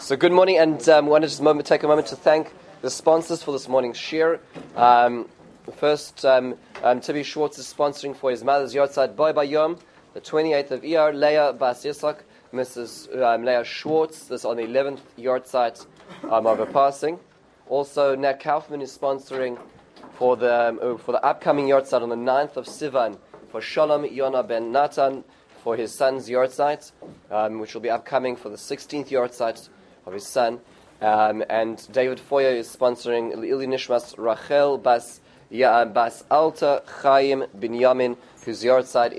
So good morning, and we want to just take a moment to thank the sponsors for this morning's shir. First, Tibi Schwartz is sponsoring for his mother's yahrzeit Boi Bayom, the 28th of Iyar, Leah Bas Yitzchak, Mrs. Leah Schwartz, this on the 11th yahrzeit of her passing. Also, Nat Kaufman is sponsoring for the upcoming yahrzeit on the 9th of Sivan for Shalom Yona ben Natan for his son's yahrzeit, which will be upcoming for the 16th yahrzeit of his son. And David Foyer is sponsoring Ili Nishmas Rachel Bas Alta Chaim Binyamin, whose yahrzeit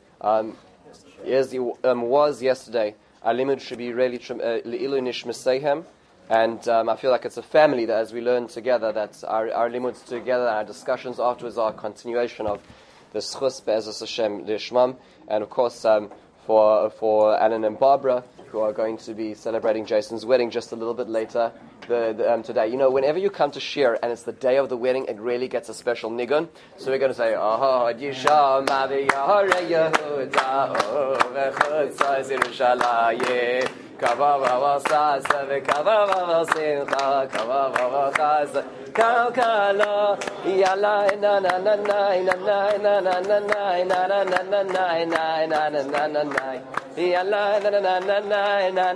was yesterday. Our limud should be really Ilu Nishmasehem. And I feel like it's a family that, as we learn together, that our limuds together, our discussions afterwards are a continuation of the Schus Be'ezus Hashem Lishmam. And of course, for Alan and Barbara, who are going to be celebrating Jason's wedding just a little bit later today. You know, whenever you come to shir and it's the day of the wedding, it really gets a special nigun. So we're going to say, Oh, Yisham Aviyah Yehuda Ovechutza Yerushalayim Kavava Sasa Kavava Simcha Kavava Chasa Kalkala Yala na na na na na na na na na na na na na na na na na Yala na na na na na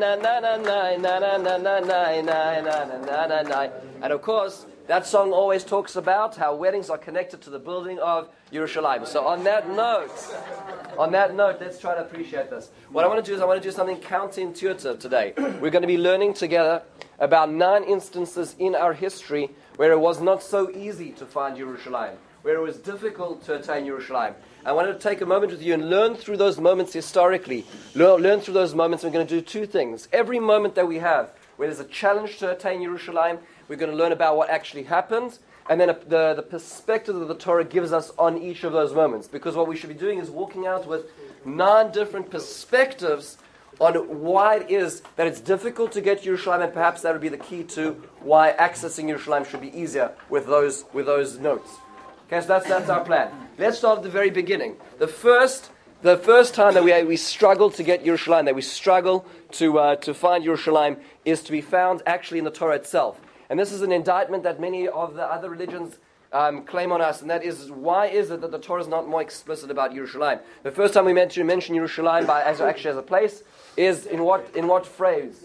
na na. And of course, that song always talks about how weddings are connected to the building of Yerushalayim. So on that note, let's try to appreciate this. What I want to do is I want to do something counterintuitive today. We're going to be learning together about 9 instances in our history where it was not so easy to find Yerushalayim, where it was difficult to attain Yerushalayim. I wanted to take a moment with you and learn through those moments historically. Learn through those moments. We're going to do 2 things. Every moment that we have where there's a challenge to attain Yerushalayim, we're going to learn about what actually happened, and then the perspective that the Torah gives us on each of those moments. Because what we should be doing is walking out with 9 different perspectives on why it is that it's difficult to get Yerushalayim, and perhaps that would be the key to why accessing Yerushalayim should be easier with those notes. Okay, so that's our plan. Let's start at the very beginning. The first time that we struggle to get Yerushalayim, that we struggle to find Yerushalayim, is to be found actually in the Torah itself. And this is an indictment that many of the other religions claim on us, and that is, why is it that the Torah is not more explicit about Yerushalayim? The first time we mention Yerushalayim as a place is in what phrase?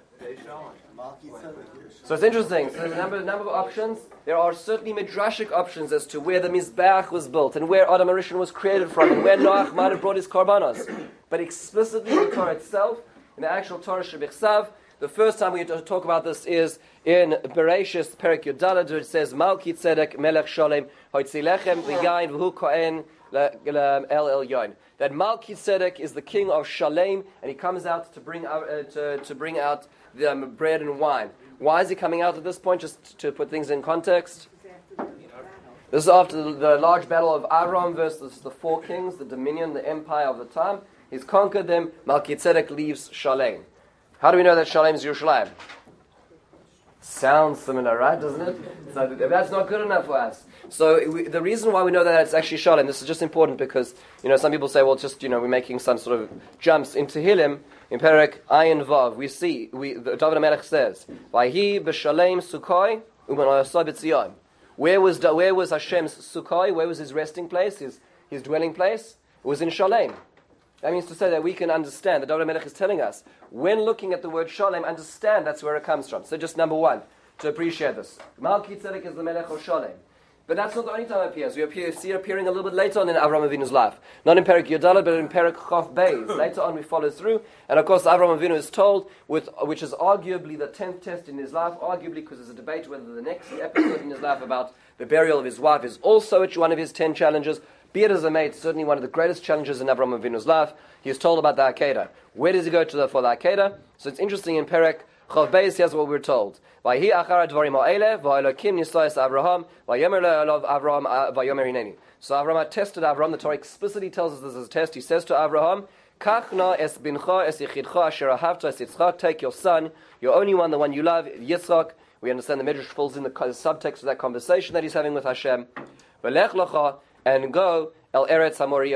So it's interesting. So there's a number of options. There are certainly midrashic options as to where the Mizbeach was built and where Adam HaRishon was created from and where Noach might have brought his korbanos. But explicitly in the Torah itself, in the actual Torah Shebichsav, the first time we talk about this is in Bereshis Perek Yudalad, which says Malki Tzedek Melech Sholem Hoitzi Lechem V'Yain V'Hu Kohen El Elyon. That Malki Tzedek is the king of Shalem, and he comes out to bring out the bread and wine. Why is he coming out at this point? Just to put things in context. This is after the large battle of Aram versus the 4 kings, the dominion, the empire of the time. He's conquered them. Malki Tzedek leaves Shalem. How do we know that Shalem is Yerushalayim? Sounds similar, right? Doesn't it? So that's not good enough for us. So the reason why we know that it's actually Shalem, this is just important because, some people say, well, just, we're making some sort of jumps. In Tehillim, in Perek Ayin Vav, we see, David HaMelech says, Vayhi b'Shalem Sukkoi u'manayasai b'Tzion. Where was Hashem's Sukkoi? Where was his resting place, his dwelling place? It was in Shalem. That means to say that we can understand, the David HaMelech is telling us, when looking at the word Shalem, understand that's where it comes from. So just number 1, to appreciate this. Malki Tzedek is the Melech of Shalem. But that's not the only time it appears. We see it appearing a little bit later on in Avraham Avinu's life. Not in Perek Yudalad, but in Perek Chof Beis. Later on we follow through. And of course Avraham Avinu is told, which is arguably the 10th test in his life, arguably because there's a debate whether the next episode in his life about the burial of his wife is also one of his 10 challenges. Be it as it may, it's certainly one of the greatest challenges in Avraham Avinu's life. He is told about the Akedah. Where does he go for the Akedah? So it's interesting in Perek Chof Beis, here's what we're told. Vayhi achar advarim ha'eleh, va'elokim nisayis Avraham, vayomer le'elav Avraham, vayomer hineni. So Avraham tested Avraham. The Torah explicitly tells us this is a test. He says to Avraham, Kach na es bincha es yichidcha asher ahavta es Yitzchak. Take your son, your only one, the one you love, Yitzchak. We understand the Midrash falls in the subtext of that conversation that he's having with Hashem. V'lech lecha, and go El Eretz HaMoriah,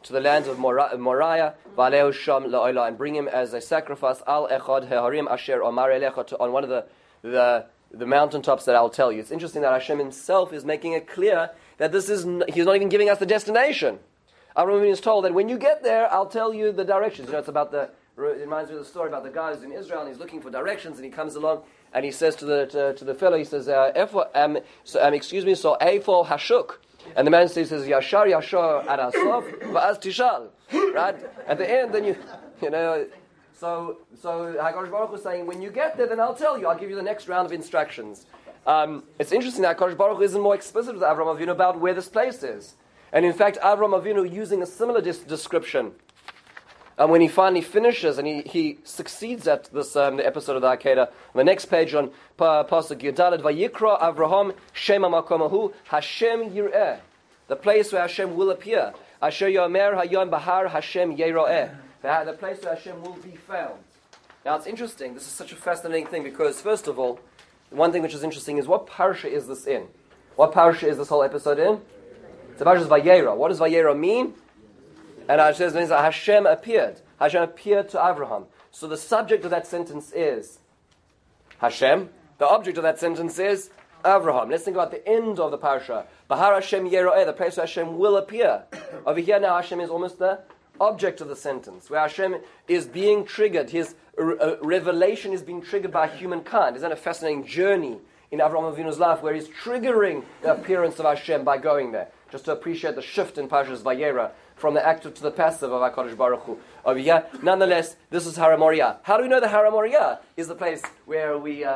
to the land of Moriah, v'aleu sham la'olah, and bring him as a sacrifice al echad heharim asher omar elecha, on one of the mountaintops that I'll tell you. It's interesting that Hashem himself is making it clear that he's not even giving us the destination. Avraham Avinu is told that when you get there, I'll tell you the directions. It's about it reminds me of the story about the guy who's in Israel and he's looking for directions, and he comes along and he says to the fellow, he says, excuse me, so Eifo Hashuk. And the man says, Yashar ad asof va'az tishal. Right? At the end, then you know, so HaKadosh Baruch Hu is saying, when you get there, then I'll tell you, I'll give you the next round of instructions. It's interesting that HaKadosh Baruch Hu isn't more explicit with Avraham Avinu about where this place is. And in fact, Avraham Avinu using a similar description, when he finally finishes and he succeeds at this the episode of the Akedah, on the next page on Pasuk Yudalad, Vayikra Avraham Shema Makomahu Hashem Yireh, the place where Hashem will appear. Asher Yomer Hayom Bahar Hashem Yeroeh, the place where Hashem will be found. Now it's interesting. This is such a fascinating thing because first of all, one thing which is interesting is what parsha is this in? What parsha is this whole episode in? It's the parsha Vayera. What does Vayera mean? And Hashem means that Hashem appeared. Hashem appeared to Abraham. So the subject of that sentence is Hashem. The object of that sentence is Abraham. Let's think about the end of the parsha. Bahar Hashem Yeroeh, the place where Hashem will appear. Over here now Hashem is almost the object of the sentence, where Hashem is being triggered. His revelation is being triggered by humankind. Isn't that a fascinating journey in Avraham Avinu's life, where he's triggering the appearance of Hashem by going there? Just to appreciate the shift in Parshas Vayera from the active to the passive of HaKadosh Baruch Hu. Over here, nonetheless, this is Har HaMoriah. How do we know that Har HaMoriah is the place where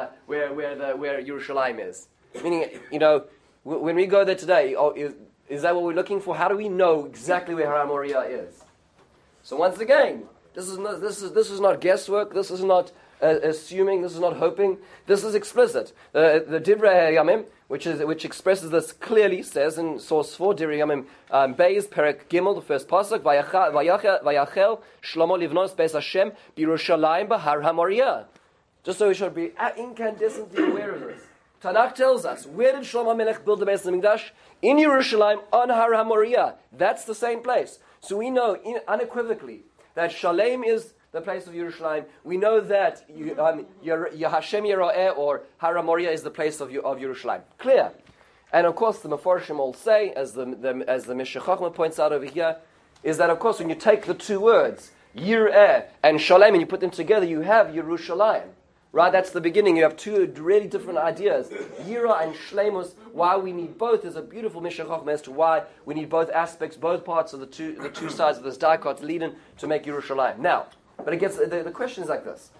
Yerushalayim is? Meaning, when we go there today, is that what we're looking for? How do we know exactly where Har HaMoriah is? So once again, this is not guesswork. This is not assuming. This is not hoping. This is explicit. The Divrei Yamim, which expresses this clearly, says in source 4, Divrei Yamim Beis Perek Gimel, the first pasuk, Vayachel Shlomo livnos Beis Hashem B'Yerushalayim B'Har HaMoriah. Just so we should be incandescently aware of this. Tanakh tells us, where did Shlomo Melech build the Beis HaMikdash? In Yerushalayim, on Har HaMoriah. That's the same place. So we know unequivocally that Shalem is the place of Yerushalayim. We know that Hashem Yeroeh or Har HaMoriah is the place of Yerushalayim. Clear. And of course, the Mefarshim all say, as the Meshech Chochmah points out over here, is that of course when you take the two words Yireh and Shalem and you put them together, you have Yerushalayim. Right, that's the beginning. You have two really different ideas. Yira and Shleimus, why we need both is a beautiful Meshech Chochmah as to why we need both aspects, both parts of the two sides of this dichotomy to make Yerushalayim. Now, but it gets the question is like this: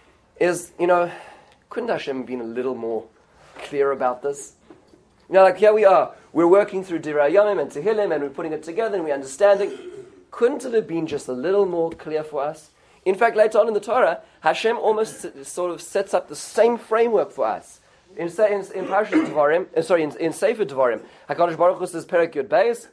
couldn't Hashem have been a little more clear about this? Like here we are, we're working through Divrei Yamim and Tehillim, and we're putting it together, and we're understanding. Couldn't it have been just a little more clear for us? In fact, later on in the Torah, Hashem almost sort of sets up the same framework for us. In Parashat Devarim, in Sefer Devarim, HaKadosh Baruch Hu says, Perek Yud Beis,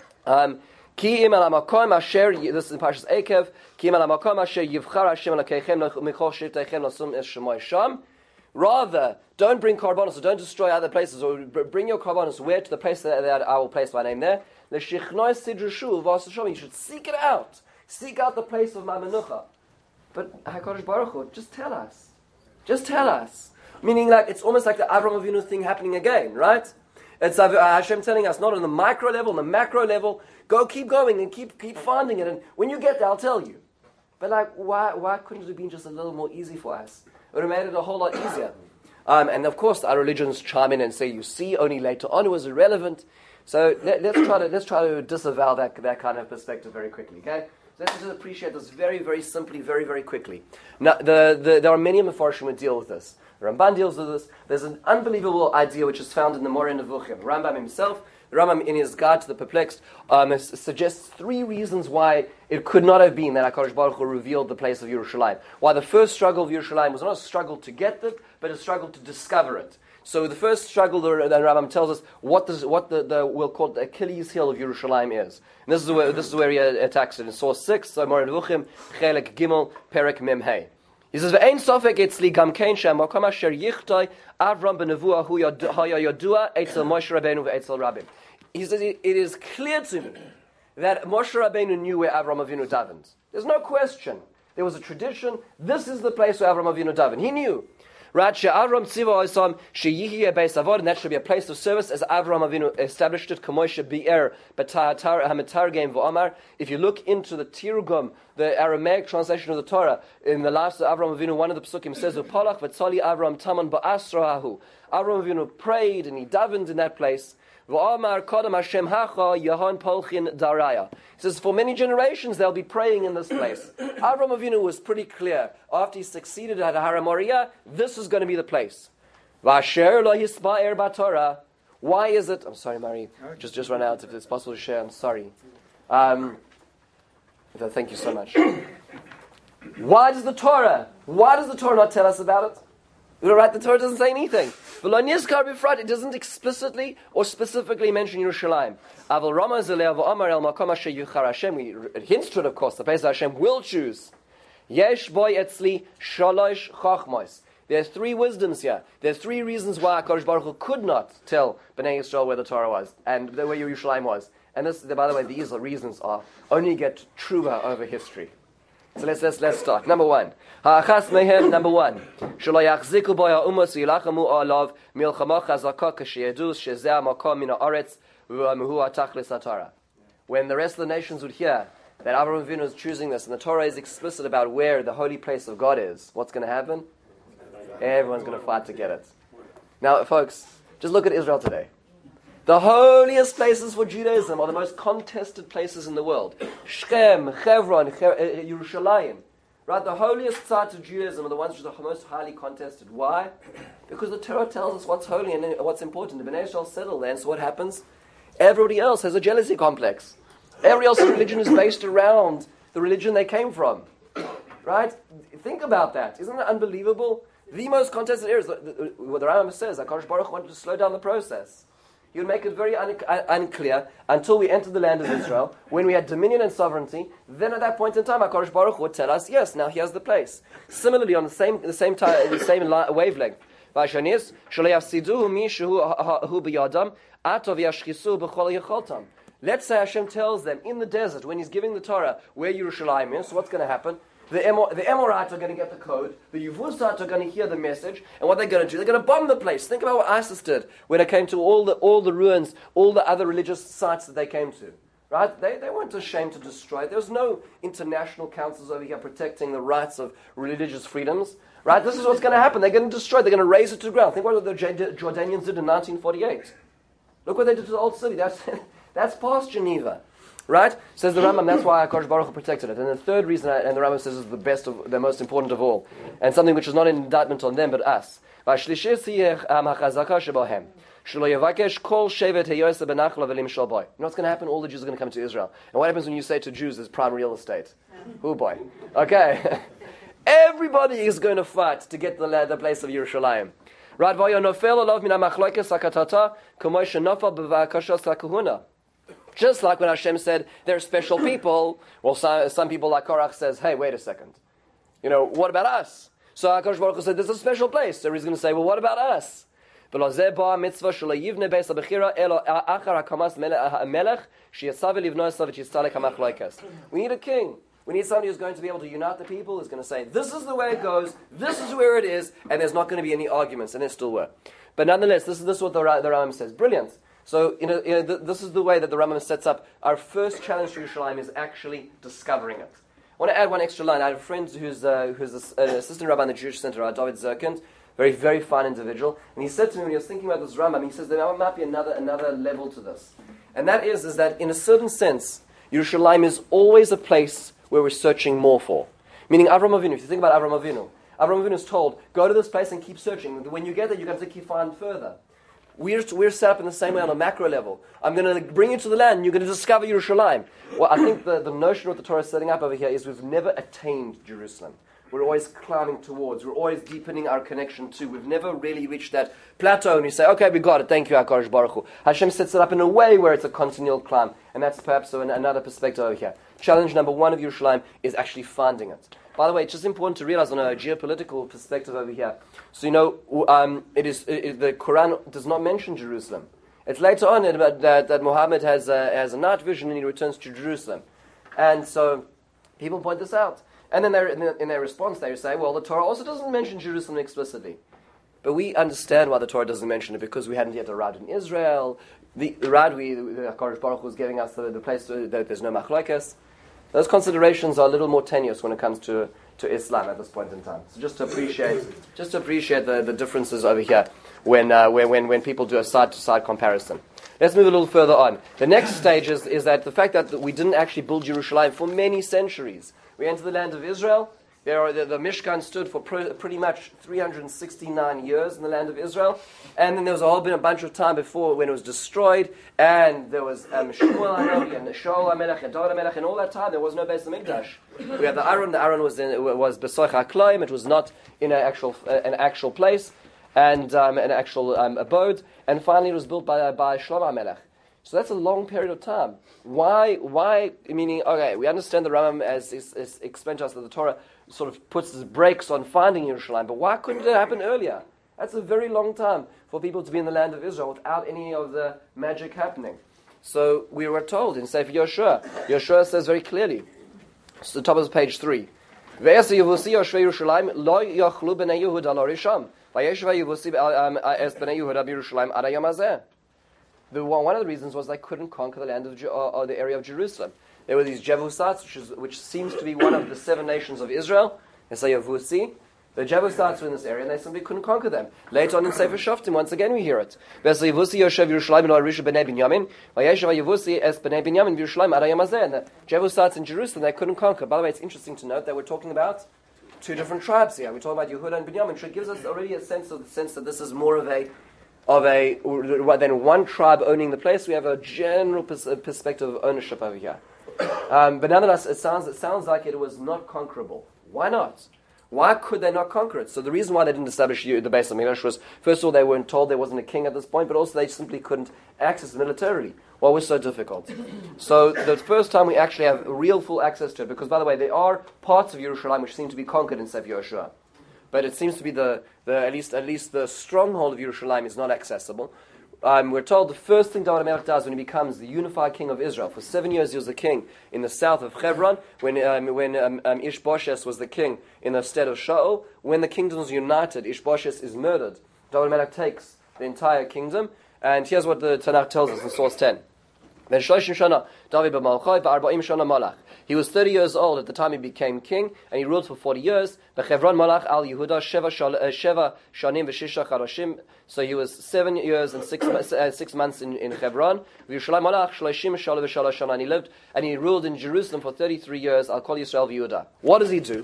Ki im al hamakom asher, this is in Parashat Ekev, Ki im al hamakom asher yivchar Hashem Elokeichem michol shivteichem lasum es shemoi sham. Rather, don't bring karbonos, or don't destroy other places, or bring your karbonos where? To the place that I will place my name there. L'shichnoi sidrushu v'asashom. You should seek it out. Seek out the place of my menucha. But HaKadosh Baruch Hu, just tell us. Just tell us. Meaning, like it's almost like the Avraham Avinu thing happening again, right? It's Hashem telling us, not on the micro level, on the macro level, keep going and keep finding it. And when you get there, I'll tell you. But like, why couldn't it have been just a little more easy for us? It would have made it a whole lot easier. And of course, our religions chime in and say, you see, only later on it was irrelevant. So let's try to disavow that kind of perspective very quickly, okay? Let's just appreciate this very, very simply, very, very quickly. Now, there are many Mefarshim who deal with this. The Ramban deals with this. There's an unbelievable idea which is found in the Moreh Nevuchim. Rambam himself, the Rambam in his Guide to the Perplexed, suggests 3 reasons why it could not have been that HaKadosh Baruch Hu revealed the place of Yerushalayim. Why the first struggle of Yerushalayim was not a struggle to get it, but a struggle to discover it. So the first struggle, the Rambam tells us what we'll call the Achilles heel of Yerushalayim is. And this is where he attacks it in source 6, so Moreh Nevuchim, Chelek Gimel, Perek Mem Hey. He says, "Ve'ein sofek etzli gam kein she'amakom asher yichtoi Avram b'nevuah hu haya yodua etzel Moshe Rabbeinu ve'etzel Rabbim." He says, it is clear to me that Moshe Rabbeinu knew where Avraham Avinu davened. There's no question. There was a tradition. This is the place where Avraham Avinu davened. He knew. Right, Avram Tziva Osam Sheyihi Beis Avod, and that should be a place of service as Avraham Avinu established it. Kamoisha Bi'er B'Tar Hamitargem V'Omar. If you look into the Tirgum, the Aramaic translation of the Torah, in the last of Avraham Avinu, one of the Pesukim says, "Upalach v'Tzali Avram Taman Ba'asrahu." Avraham Avinu prayed and he davened in that place. V'Omar Kodam Hashem Hacha Yahon Polchin Daraya. He says, for many generations they'll be praying in this place. Avraham Avinu was pretty clear. After he succeeded at Har Moriah, this is going to be the place. V'asher lo yisba'er b'Torah. Why is it? I'm sorry, Mari. Just run out. If it's possible to share, I'm sorry. Thank you so much. Why does the Torah not tell us about it? Right, the Torah doesn't say anything. It doesn't explicitly or specifically mention Yerushalayim. It hints to it, of course, the place that Hashem will choose. Yesh boy etzli shalosh chachmos. There are three wisdoms here. There are three reasons why HaKadosh Baruch Hu could not tell Bnei Yisrael where the Torah was and where Yerushalayim was. And this, by the way, these reasons only get truer over history. So let's start. Number one. Ha'achas mehem, number one. Shelo yachziku bo ha'umos v'yilachamu alav milchama chazaka k'sheyedus shezeh ha'makom min ha'aretz v'amuhu ha'tachlis ha'Torah. When the rest of the nations would hear that Avraham Avinu is choosing this, and the Torah is explicit about where the holy place of God is, what's going to happen? Everyone's going to fight to get it. Now, folks, just look at Israel today. The holiest places for Judaism are the most contested places in the world. Shechem, Hebron, Yerushalayim. Right? The holiest sites of Judaism are the ones which are most highly contested. Why? Because the Torah tells us what's holy and what's important. The Bnei Yisrael settle there, and so what happens? Everybody else has a jealousy complex. Every else's religion is based around the religion they came from. Right? Think about that. Isn't that unbelievable? The most contested areas, what the Rambam says, HaKadosh Baruch Hu wanted to slow down the process. He would make it very unclear until we entered the land of Israel, when we had dominion and sovereignty. Then at that point in time, HaKadosh Baruch Hu would tell us, yes, now here's the place. Similarly, on the same wavelength. Let's say Hashem tells them in the desert, when He's giving the Torah, where Yerushalayim is, so what's going to happen? The Amorites are going to get the code. The Yevusite are going to hear the message. And what they're going to do, they're going to bomb the place. Think about what ISIS did when it came to all the ruins, all the other religious sites that they came to. Right? They weren't ashamed to destroy it. There was no international councils over here protecting the rights of religious freedoms. Right? This is what's going to happen. They're going to destroy it. They're going to raze it to the ground. Think what the Jordanians did in 1948. Look what they did to the old city. That's past Geneva. Right? Says the Rambam, that's why HaKadosh Baruch Hu protected it. And the third reason, and the Rambam says is the most important of all, and something which is not an indictment on them, but us. You know what's going to happen? All the Jews are going to come to Israel. And what happens when you say to Jews, there's prime real estate? Oh boy. Okay. Everybody is going to fight to get the place of Yerushalayim. Right? Just like when Hashem said, there are special people, well, some people like Korach says, hey, wait a second. You know, what about us? So HaKadosh Baruch Hu said, there's a special place. So he's going to say, well, what about us? We need a king. We need somebody who's going to be able to unite the people, who's going to say, this is the way it goes, this is where it is, and there's not going to be any arguments, and there still were. But nonetheless, this is what the Rambam says. Brilliant. So, this is the way that the Rambam sets up. Our first challenge to Yerushalayim is actually discovering it. I want to add one extra line. I have a friend who's an assistant rabbi in the Jewish Center, David Zirkand, very, very fine individual. And he said to me when he was thinking about this Rambam, he says there might be another level to this. And that is that in a certain sense, Yerushalayim is always a place where we're searching more for. Meaning Avraham Avinu, if you think about Avraham Avinu is told, go to this place and keep searching. When you get there, you're going to keep finding further. We're set up in the same way on a macro level. I'm going to bring you to the land and you're going to discover Yerushalayim. Well, I think the notion of the Torah is setting up over here is we've never attained Jerusalem. We're always climbing towards. We're always deepening our connection to. We've never really reached that plateau and you say, okay, we got it. Thank you, HaKadosh Baruch Hu. Hashem sets it up in a way where it's a continual climb. And that's perhaps another perspective over here. Challenge number one of Yerushalayim is actually finding it. By the way, it's just important to realize on a geopolitical perspective over here. So the Quran does not mention Jerusalem. It's later on that Muhammad has a night vision and he returns to Jerusalem. And so people point this out. And then in their response, they say, well, the Torah also doesn't mention Jerusalem explicitly. But we understand why the Torah doesn't mention it, because we hadn't yet arrived in Israel. The HaKadosh Baruch Hu was giving us the place that there's no machlokes. Those considerations are a little more tenuous when it comes to Islam at this point in time. So just to appreciate the differences over here when people do a side-to-side comparison. Let's move a little further on. The next stage is that the fact that we didn't actually build Jerusalem for many centuries. We entered the land of Israel. The Mishkan stood for pretty much 369 years in the land of Israel. And then there was a bunch of time before when it was destroyed. And there was Shmuel HaNavi and Shaul HaMelech and David HaMelech. And all that time there was no Beis HaMikdash. We had the Aron. The Aron was Besoich HaKloim. It was not in an actual place and an actual abode. And finally it was built by Shlomo HaMelech. So that's a long period of time. Why? Meaning, okay, we understand the Rambam as explained to us that the Torah sort of puts its brakes on finding Yerushalayim, but why couldn't it happen earlier? That's a very long time for people to be in the land of Israel without any of the magic happening. So we were told in Sefer Yoshua says very clearly, it's the top of page 3, Ve'esi Yevusi Yoshvei Yerushalayim lo yochlu b'nei Yehuda lo risham, va'yeshva Yevusi es b'nei Yehuda b'Yerushalayim ad hayom hazeh. One of the reasons was they couldn't conquer the land or the area of Jerusalem. There were these Jebusites, which seems to be one of the 7 nations of Israel. They say Yevusi. The Jebusites were in this area, and they simply couldn't conquer them. Later on in Sefer Shoftim, once again we hear it. And the Jebusites in Jerusalem, they couldn't conquer. By the way, it's interesting to note that we're talking about 2 different tribes here. We're talking about Yehuda and Binyamin, which gives us already a sense that this is more than one tribe owning the place. We have a general perspective of ownership over here. But nonetheless, it sounds like it was not conquerable. Why not? Why could they not conquer it? So the reason why they didn't establish the Beis HaMikdash was, first of all, they weren't told there wasn't a king at this point, but also they simply couldn't access it militarily. Why was so difficult? So the first time we actually have real full access to it, because by the way, there are parts of Yerushalayim which seem to be conquered in Sefer Yoshua. But it seems to be at least the stronghold of Yerushalayim is not accessible. We're told the first thing David HaMelech does when he becomes the unified king of Israel. For 7 years he was the king in the south of Hebron, when Ishbosheth was the king in the stead of Shaul. When the kingdom was united, Ishbosheth is murdered. David HaMelech takes the entire kingdom, and here's what the Tanakh tells us in source 10. He was 30 years old at the time he became king, and he ruled for 40 years. So he was 7 years and 6 months in Hebron. And he ruled in Jerusalem for 33 years. I'll call Yisrael v'Yehuda. What does he do?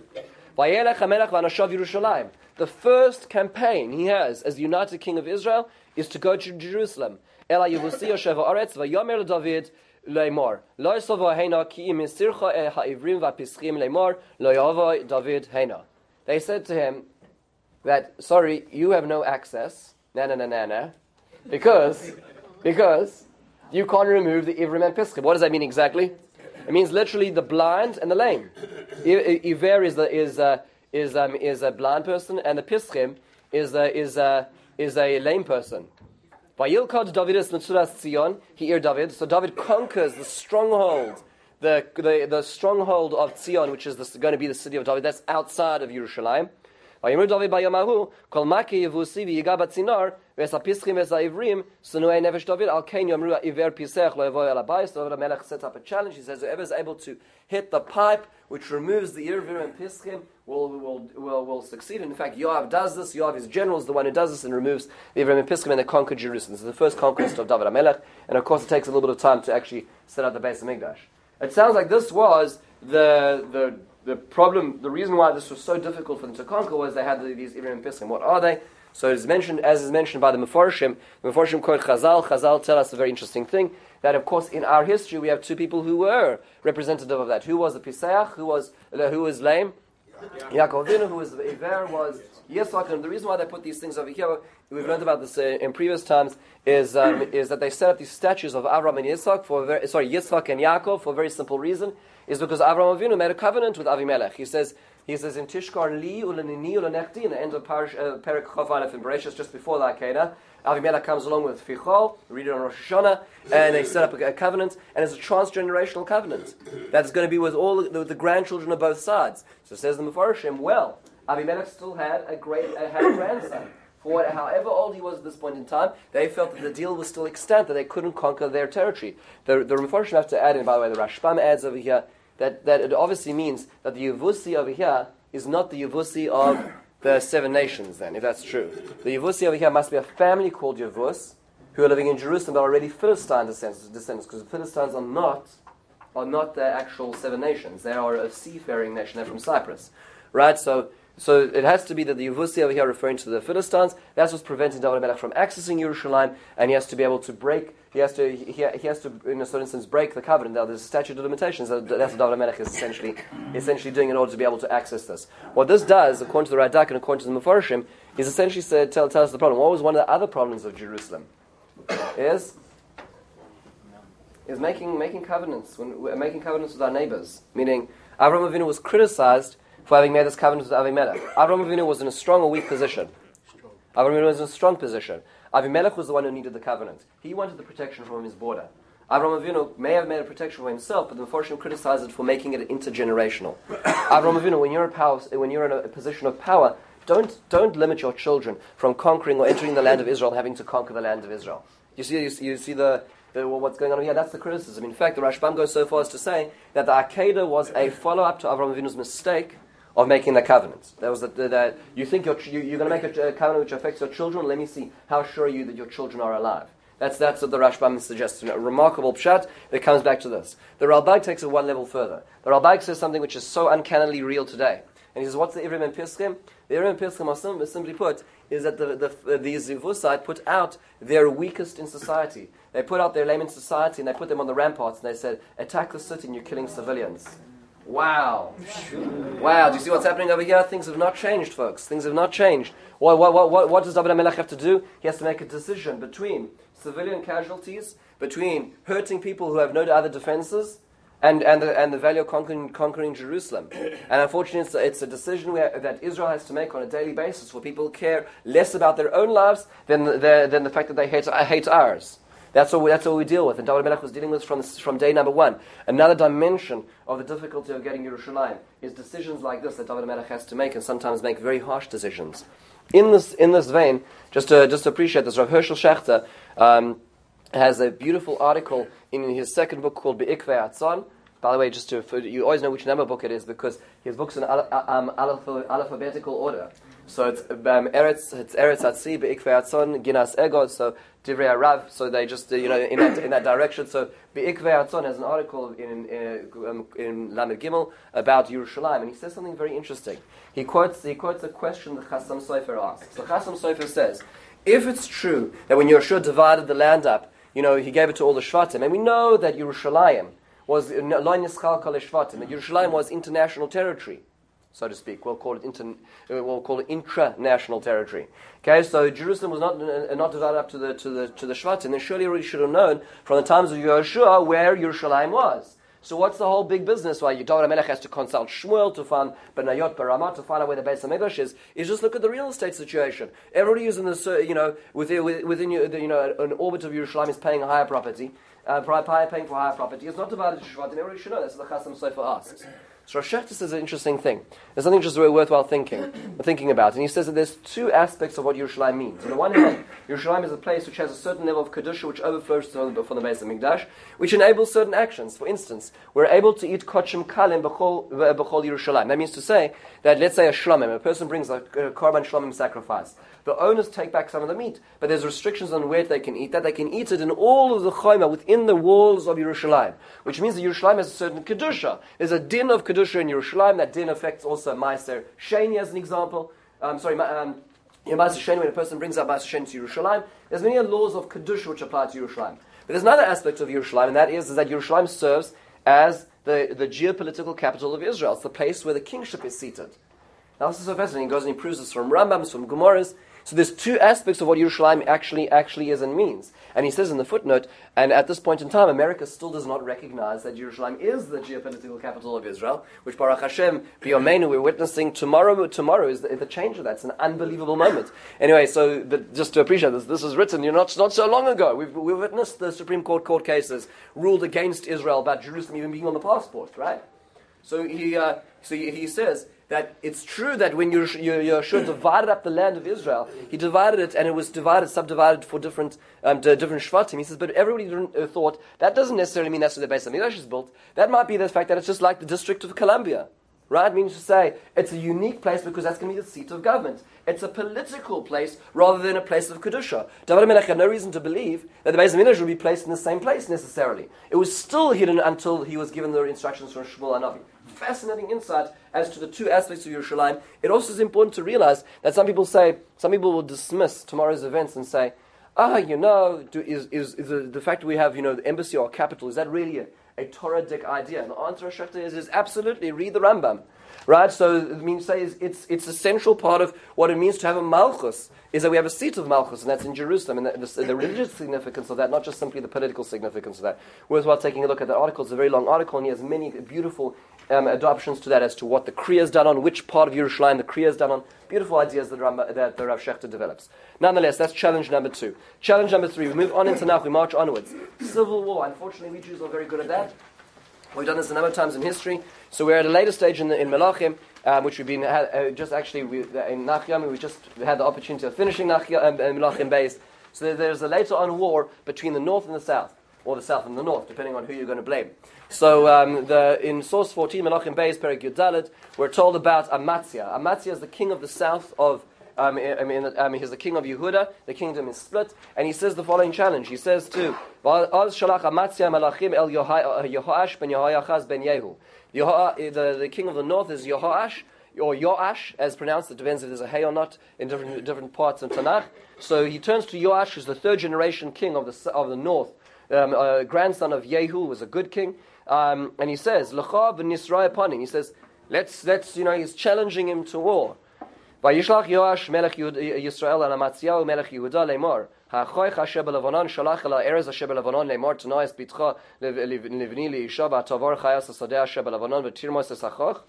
The first campaign he has as the united king of Israel is to go to Jerusalem. Ela Yevusi Yoshev Haaretz vayomer David leimor lo yisova heina ki im sircha ha'ivrim va'pischim leimor lo yava David heina. They said to him that, sorry, you have no access, because you can't remove the Ivrim and Pischim. What does that mean exactly? It means literally the blind and the lame. Iver is a blind person, and the Pischim is a lame person. Vayilkad Davidus Mitzuras Tzion, he ear David. So David conquers the stronghold, the stronghold of Tzion, which is going to be the city of David. That's outside of Yerushalayim. Vayimur David bayamahu kol maki yevusi v'yiga batzinar v'esapischim v'esaivrim sunuei nefesh David al kein yomru iver pisech lo yevoy al abayis. David HaMelech sets up a challenge. He says whoever is able to hit the pipe which removes the Ivrim and Pischim will succeed. And in fact, Yoav does this. Yoav, his general, is the one who does this and removes the Ivrim and Pischim, and they conquer Jerusalem. This is the first conquest of David HaMelech, and of course it takes a little bit of time to actually set up the Beis HaMikdash. It sounds like this was the problem. The reason why this was so difficult for them to conquer was they had these Ivrim and Pischim. What are they? So it is mentioned, as is mentioned by the Mefarshim. The Mefarshim quote Chazal. Chazal tell us a very interesting thing, that of course in our history we have 2 people who were representative of that. Who was the Piseach? Who was lame? Yaakov Avinu. Who was the Iver? Was Yitzchak. And the reason why they put these things over here, we've learned about this in previous times, is that they set up these statues of Avraham and Yitzchak Yitzchak and Yaakov for a very simple reason, is because Avraham Avinu made a covenant with Avimelech. He says, He says, in Tishkar li ulenini ulenechti, in the end of Perek Chav Aleph in Bereshit, just before the Akedah, Avimelech comes along with Fichol, read it on Rosh Hashanah, and they set up a covenant, and it's a transgenerational covenant that's going to be with all the grandchildren of both sides. So it says the Mefarshim, well, Avimelech still had a grandson. For however old he was at this point in time, they felt that the deal was still extant, that they couldn't conquer their territory. The Mefarshim have to add in, by the way, the Rashbam adds over here, that it obviously means that the Yevusi over here is not the Yevusi of the 7 nations, then, if that's true. The Yevusi over here must be a family called Yevus, who are living in Jerusalem, but are already Philistine descendants, because the Philistines are not the actual 7 nations. They are a seafaring nation. They're from Cyprus, right? So it has to be that the Yevusi over here referring to the Philistines. That's what's preventing David HaMelech from accessing Yerushalayim, and he has to be able to break. He has to, in a certain sense, break the covenant. Now, there's a statute of limitations. That's what David HaMelech is essentially doing in order to be able to access this. What this does, according to the Radak and according to the Mefarshim, is essentially tell us the problem. What was one of the other problems of Jerusalem? Is making covenants. Making covenants with our neighbors. Meaning, Avraham Avinu was criticized for having made this covenant with Avimelech. Avraham Avinu was in a strong or weak position. Avraham Avinu was in a strong position. Avimelech was the one who needed the covenant. He wanted the protection from his border. Avraham Avinu may have made a protection for himself, but the Mefarshim criticized it for making it intergenerational. Avraham Avinu, when you're in a position of power, don't limit your children from conquering or entering the land of Israel and having to conquer the land of Israel. You see what's going on here? That's the criticism. In fact, the Rashbam goes so far as to say that the Akedah was a follow-up to Avraham Avinu's mistake of making the covenant. That was that you think you're going to make a covenant which affects your children. Let me see. How sure are you that your children are alive? That's what the Rashbam suggests. A remarkable pshat that comes back to this. The Ralbag takes it one level further. The Ralbag says something which is so uncannily real today. And he says, what's the Ivrim and Pischim? The Ivrim and Pischim are simply put, is that the Zivusite put out their weakest in society. They put out their lame in society and they put them on the ramparts and they said, attack the city and you're killing civilians. Wow. Wow, do you see what's happening over here? Things have not changed, folks. Things have not changed. What does David HaMelech have to do? He has to make a decision between civilian casualties, between hurting people who have no other defenses, and the value of conquering Jerusalem. And unfortunately, it's a decision that Israel has to make on a daily basis, where people care less about their own lives than the fact that they hate ours. That's what we deal with. And David HaMelech was dealing with from day number one. Another dimension of the difficulty of getting Yerushalayim is decisions like this that David HaMelech has to make, and sometimes make very harsh decisions. In this vein, just to appreciate this, Rav Hershel Schachter has a beautiful article in his second book called Be'ikvei Atzon. By the way, you always know which number book it is because his book's in alphabetical order. So it's Eretz Hatzi, Be'ikvei Atzon, Ginas Egod, so Divrei Arav, so they just, in that direction. So Be'ikvei Atzon has an article in Lamed Gimel about Yerushalayim, and he says something very interesting. He quotes a question that Chassam Sofer asks. So Chassam Sofer says, if it's true that when Yehoshua divided the land up, he gave it to all the Shvatim, and we know that Yerushalayim was that Yerushalayim was international territory, so to speak. We'll call it intranational territory. Okay, so Jerusalem was not divided up to the Shvatim. Then surely already should have known from the times of Yehoshua where Yerushalayim was. So what's the whole big business? Why David HaMelech has to consult Shmuel to find Benayot Baramah to find out where the Beis HaMikdash is just look at the real estate situation. Everybody is in this, within an orbit of Yerushalayim is paying a higher property. Paying for higher property. It's not divided to Shvatim. Everybody should know. That's what the Chassam Sofer asks. So Rav Shechter says an interesting thing. There's something just very worthwhile thinking about. And he says that there's two aspects of what Yerushalayim means. On the one hand, Yerushalayim is a place which has a certain level of Kedusha which overflows from the Beis HaMikdash, which enables certain actions. For instance, we're able to eat kochim kalim b'chol Yerushalayim. That means to say that, let's say a shlomim, a person brings a korban shlomim sacrifice. The owners take back some of the meat, but there's restrictions on where they can eat that. They can eat it in all of the chayma within the walls of Yerushalayim, which means that Yerushalayim has a certain kedusha. There's a din of kedusha in Yerushalayim. That din affects also Ma'aser Sheni, as an example. Ma'aser Sheni, when a person brings up Ma'aser Sheni to Yerushalayim, there's many laws of kedusha which apply to Yerushalayim. But there's another aspect of Yerushalayim, and that is that Yerushalayim serves as the geopolitical capital of Israel. It's the place where the kingship is seated. Now this is so fascinating. He goes and he proves this from Rambams, from Gemaras. So there's two aspects of what Yerushalayim actually is and means. And he says in the footnote, and at this point in time, America still does not recognize that Yerushalayim is the geopolitical capital of Israel, which Baruch Hashem, B'Yomeinu, we're witnessing tomorrow is the change of that. It's an unbelievable moment. Anyway, so just to appreciate this was written not so long ago. We've witnessed the Supreme Court cases ruled against Israel about Jerusalem even being on the passport, right? So he says that it's true that when Yeshua divided up the land of Israel, he divided it, and it was subdivided for different shvatim. He says, but everybody thought that doesn't necessarily mean that's where the Beis Hamikdash is built. That might be the fact that it's just like the District of Columbia, right? It means to say it's a unique place because that's going to be the seat of government. It's a political place rather than a place of Kedusha. David HaMelech had no reason to believe that the Beis Hamikdash would be placed in the same place necessarily. It was still hidden until he was given the instructions from Shmuel HaNavi. Fascinating insight as to the two aspects of Yerushalayim. It also is important to realize that some people will dismiss tomorrow's events and say, is the fact that we have, the embassy or capital, is that really a Torah-dic idea? And the answer is absolutely. Read the Rambam. Right? So it means it's a central part of what it means to have a Malchus, is that we have a seat of Malchus, and that's in Jerusalem, and the religious significance of that, not just simply the political significance of that. Worthwhile taking a look at that article. It's a very long article, and he has many beautiful adoptions to that as to what the Kriya is done on, which part of Yerushalayim the Kriya is done on. Beautiful ideas that the Rav Shechter develops. Nonetheless, that's challenge number 2. Challenge number 3, we move on into Tanakh, we march onwards. Civil war. Unfortunately, we Jews are very good at that. We've done this a number of times in history. So we're at a later stage in Melachim, which we've been in Nachyam. We just had the opportunity of finishing Melachim Beis. So there's a later on war between the north and the south, or the south and the north, depending on who you're going to blame. So in source 14, Melachim Beis, Perek Yud Daled, we're told about Amatzia. Amatzia is the king of the south of. He's the king of Yehuda. The kingdom is split, and he says the following challenge. He says too, "Shalach Amatzia Malachim el Yehoash ben Yehoyachaz ben Yehu." The king of the north is Yehoash, or Yoash, as pronounced. It depends if there's a hey or not in different parts of Tanakh. So he turns to Yoash, who's the third generation king of the north, grandson of Yehu, who was a good king, and he says, "L'cha v'nisra epanim." He says, "Let's he's challenging him to war." Vayishlach Yoash melech Yisrael al Amatziyahu melech Yehuda lemor ha'choich asher b'Levanon shalach el ha'erez asher b'Levanon lemor t'nois bitcha livni li'isha v'atavar chayas hasadeh asher b'Levanon v'tirmos esachoch.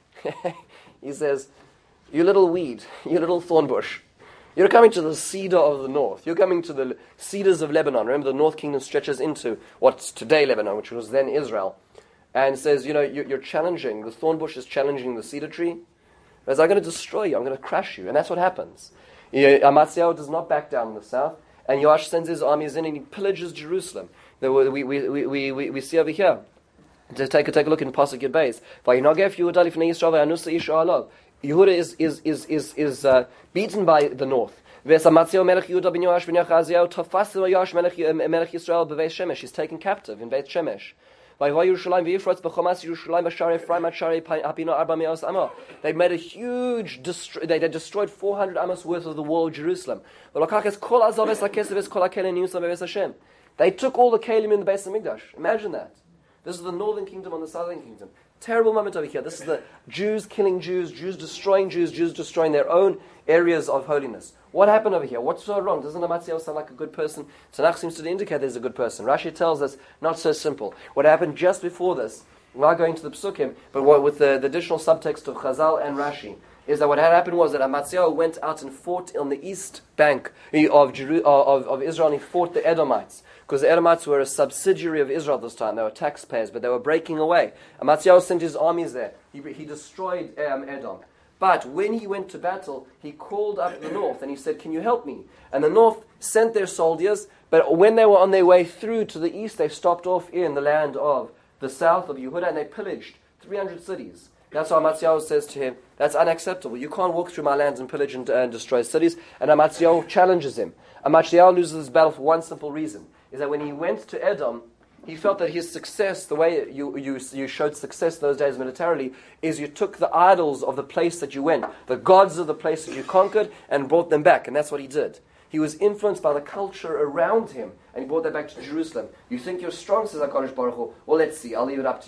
He says, "You little weed, you little thorn bush, you're coming to the cedar of the north. You're coming to the cedars of Lebanon." Remember, the north kingdom stretches into what's today Lebanon, which was then Israel, and says, you're challenging, the thorn bush is challenging the cedar tree. As I'm going to destroy you, I'm going to crush you. And that's what happens. Amaziah does not back down in the south, and Yoash sends his armies in and he pillages Jerusalem. We see over here. To take a look in Pasuk Yud Beis. Yehuda is beaten by the north. He's taken captive in Beit Shemesh. They made a huge they destroyed 400 amos worth of the wall of Jerusalem. They took all the kelim in the Beis Hamikdash. Imagine that. This is the northern kingdom on the southern kingdom. Terrible moment over here. This is the Jews killing Jews, Jews destroying their own areas of holiness. What happened over here? What's so wrong? Doesn't Amaziah sound like a good person? Tanakh seems to indicate there's a good person. Rashi tells us not so simple. What happened just before this, we're not going to the Psukim, but with the additional subtext of Chazal and Rashi, is that what had happened was that Amaziah went out and fought on the east bank of Israel, and he fought the Edomites. Because the Edomites were a subsidiary of Israel this time. They were taxpayers, but they were breaking away. Amaziah sent his armies there. He destroyed Edom. But when he went to battle, he called up the north and he said, "Can you help me?" And the north sent their soldiers, but when they were on their way through to the east, they stopped off in the land of the south of Yehuda and they pillaged 300 cities. That's why Amaziah says to him, "That's unacceptable. You can't walk through my lands and pillage and destroy cities." And Amaziah challenges him. Amaziah loses his battle for one simple reason, is that when he went to Edom, he felt that his success, the way you showed success those days militarily, is you took the idols of the place that you went, the gods of the place that you conquered, and brought them back. And that's what he did. He was influenced by the culture around him, and he brought that back to Jerusalem. You think you're strong, says HaKadosh Baruch Hu. Well, let's see. I'll leave it up to you.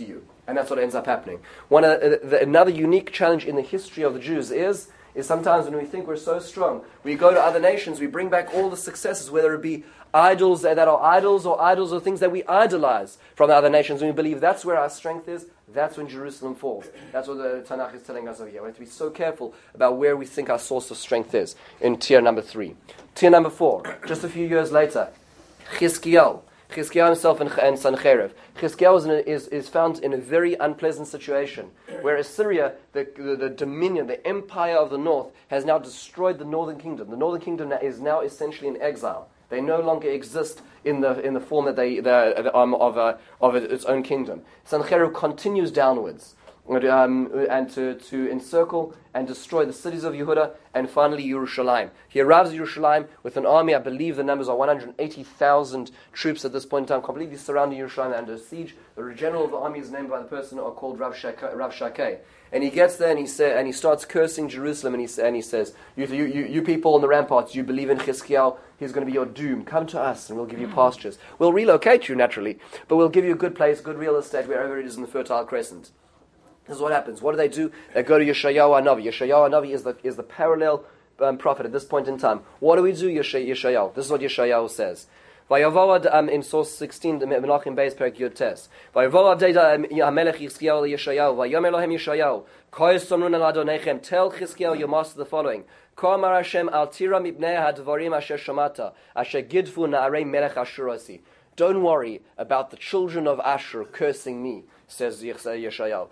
And that's what ends up happening. Another unique challenge in the history of the Jews is sometimes when we think we're so strong, we go to other nations, we bring back all the successes, whether it be idols that are idols or things that we idolize from other nations, and we believe that's where our strength is. That's when Jerusalem falls. That's what the Tanakh is telling us over here. We have to be so careful about where we think our source of strength is in tier number 3. Tier number 4, just a few years later, Chizkiyahu himself and Sancherib. Chizkiyahu is found in a very unpleasant situation, where Assyria, the dominion, the empire of the north, has now destroyed the northern kingdom. The northern kingdom is now essentially in exile. They no longer exist in the form that of its own kingdom. Sancherib continues downwards and to encircle and destroy the cities of Yehuda and finally Yerushalayim. He arrives at Yerushalayim with an army. I believe the numbers are 180,000 troops at this point in time, completely surrounding Yerushalayim under siege. The general of the army is named by the person called Rav Shakeh. And he gets there and he starts cursing Jerusalem and he says, you people on the ramparts, you believe in Chizkiyahu, he's going to be your doom. Come to us and we'll give you pastures. We'll relocate you naturally, but we'll give you a good place, good real estate, wherever it is in the Fertile Crescent. This is what happens. What do? They go to Yeshayahu HaNavi. Yeshayahu HaNavi is the parallel prophet at this point in time. What do we do, Yeshayahu? This is what Yeshayahu says. Vayavoad in source 16, Menachem Beis Perek Yud Tes. Vayavoad HaMelech Chizkiyahu Yeshayahu. Vayomer Lohem Yeshayahu. Koyes Somrun al Adonechem. Tell Chizkiyahu your master the following. Ko Amar Hashem al tira mipnei hadvarim asher shamata asher gidfu na'arei melech Ashurasi. Don't worry about the children of Ashur cursing me, says Yeshayahu.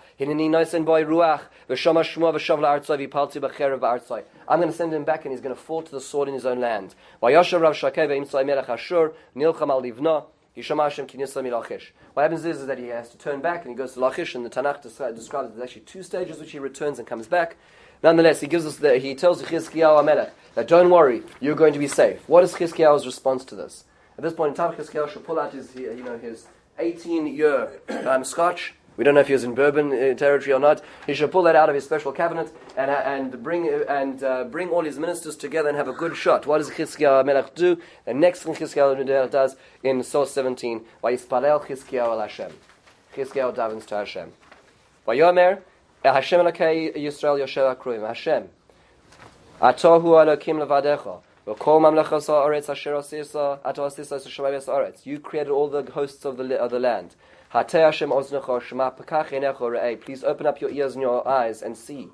I'm going to send him back and he's going to fall to the sword in his own land. What happens is that he has to turn back and he goes to Lachish, and the Tanakh describes there's actually 2 stages which he returns and comes back. Nonetheless, he tells Chizkiyahu HaMelech that don't worry, you're going to be safe. What is Chizkiyahu's response to this? At this point in time, Chizkiyahu should pull out his 18-year scotch. We don't know if he was in Bourbon territory or not. He should pull that out of his special cabinet and bring all his ministers together and have a good shot. What does Chizkiyahu HaMelech do? The next thing Chizkiyahu HaMelech does in source 17, Vayisparel Chizkiyahu al Hashem. Chizkiyahu davens to Hashem. Vayomer Hashem Elokei Yisrael Yosher HaKruim. Hashem, Atohu Elokim Levadecha. You created all the hosts of the land. Please open up your ears and your eyes and see.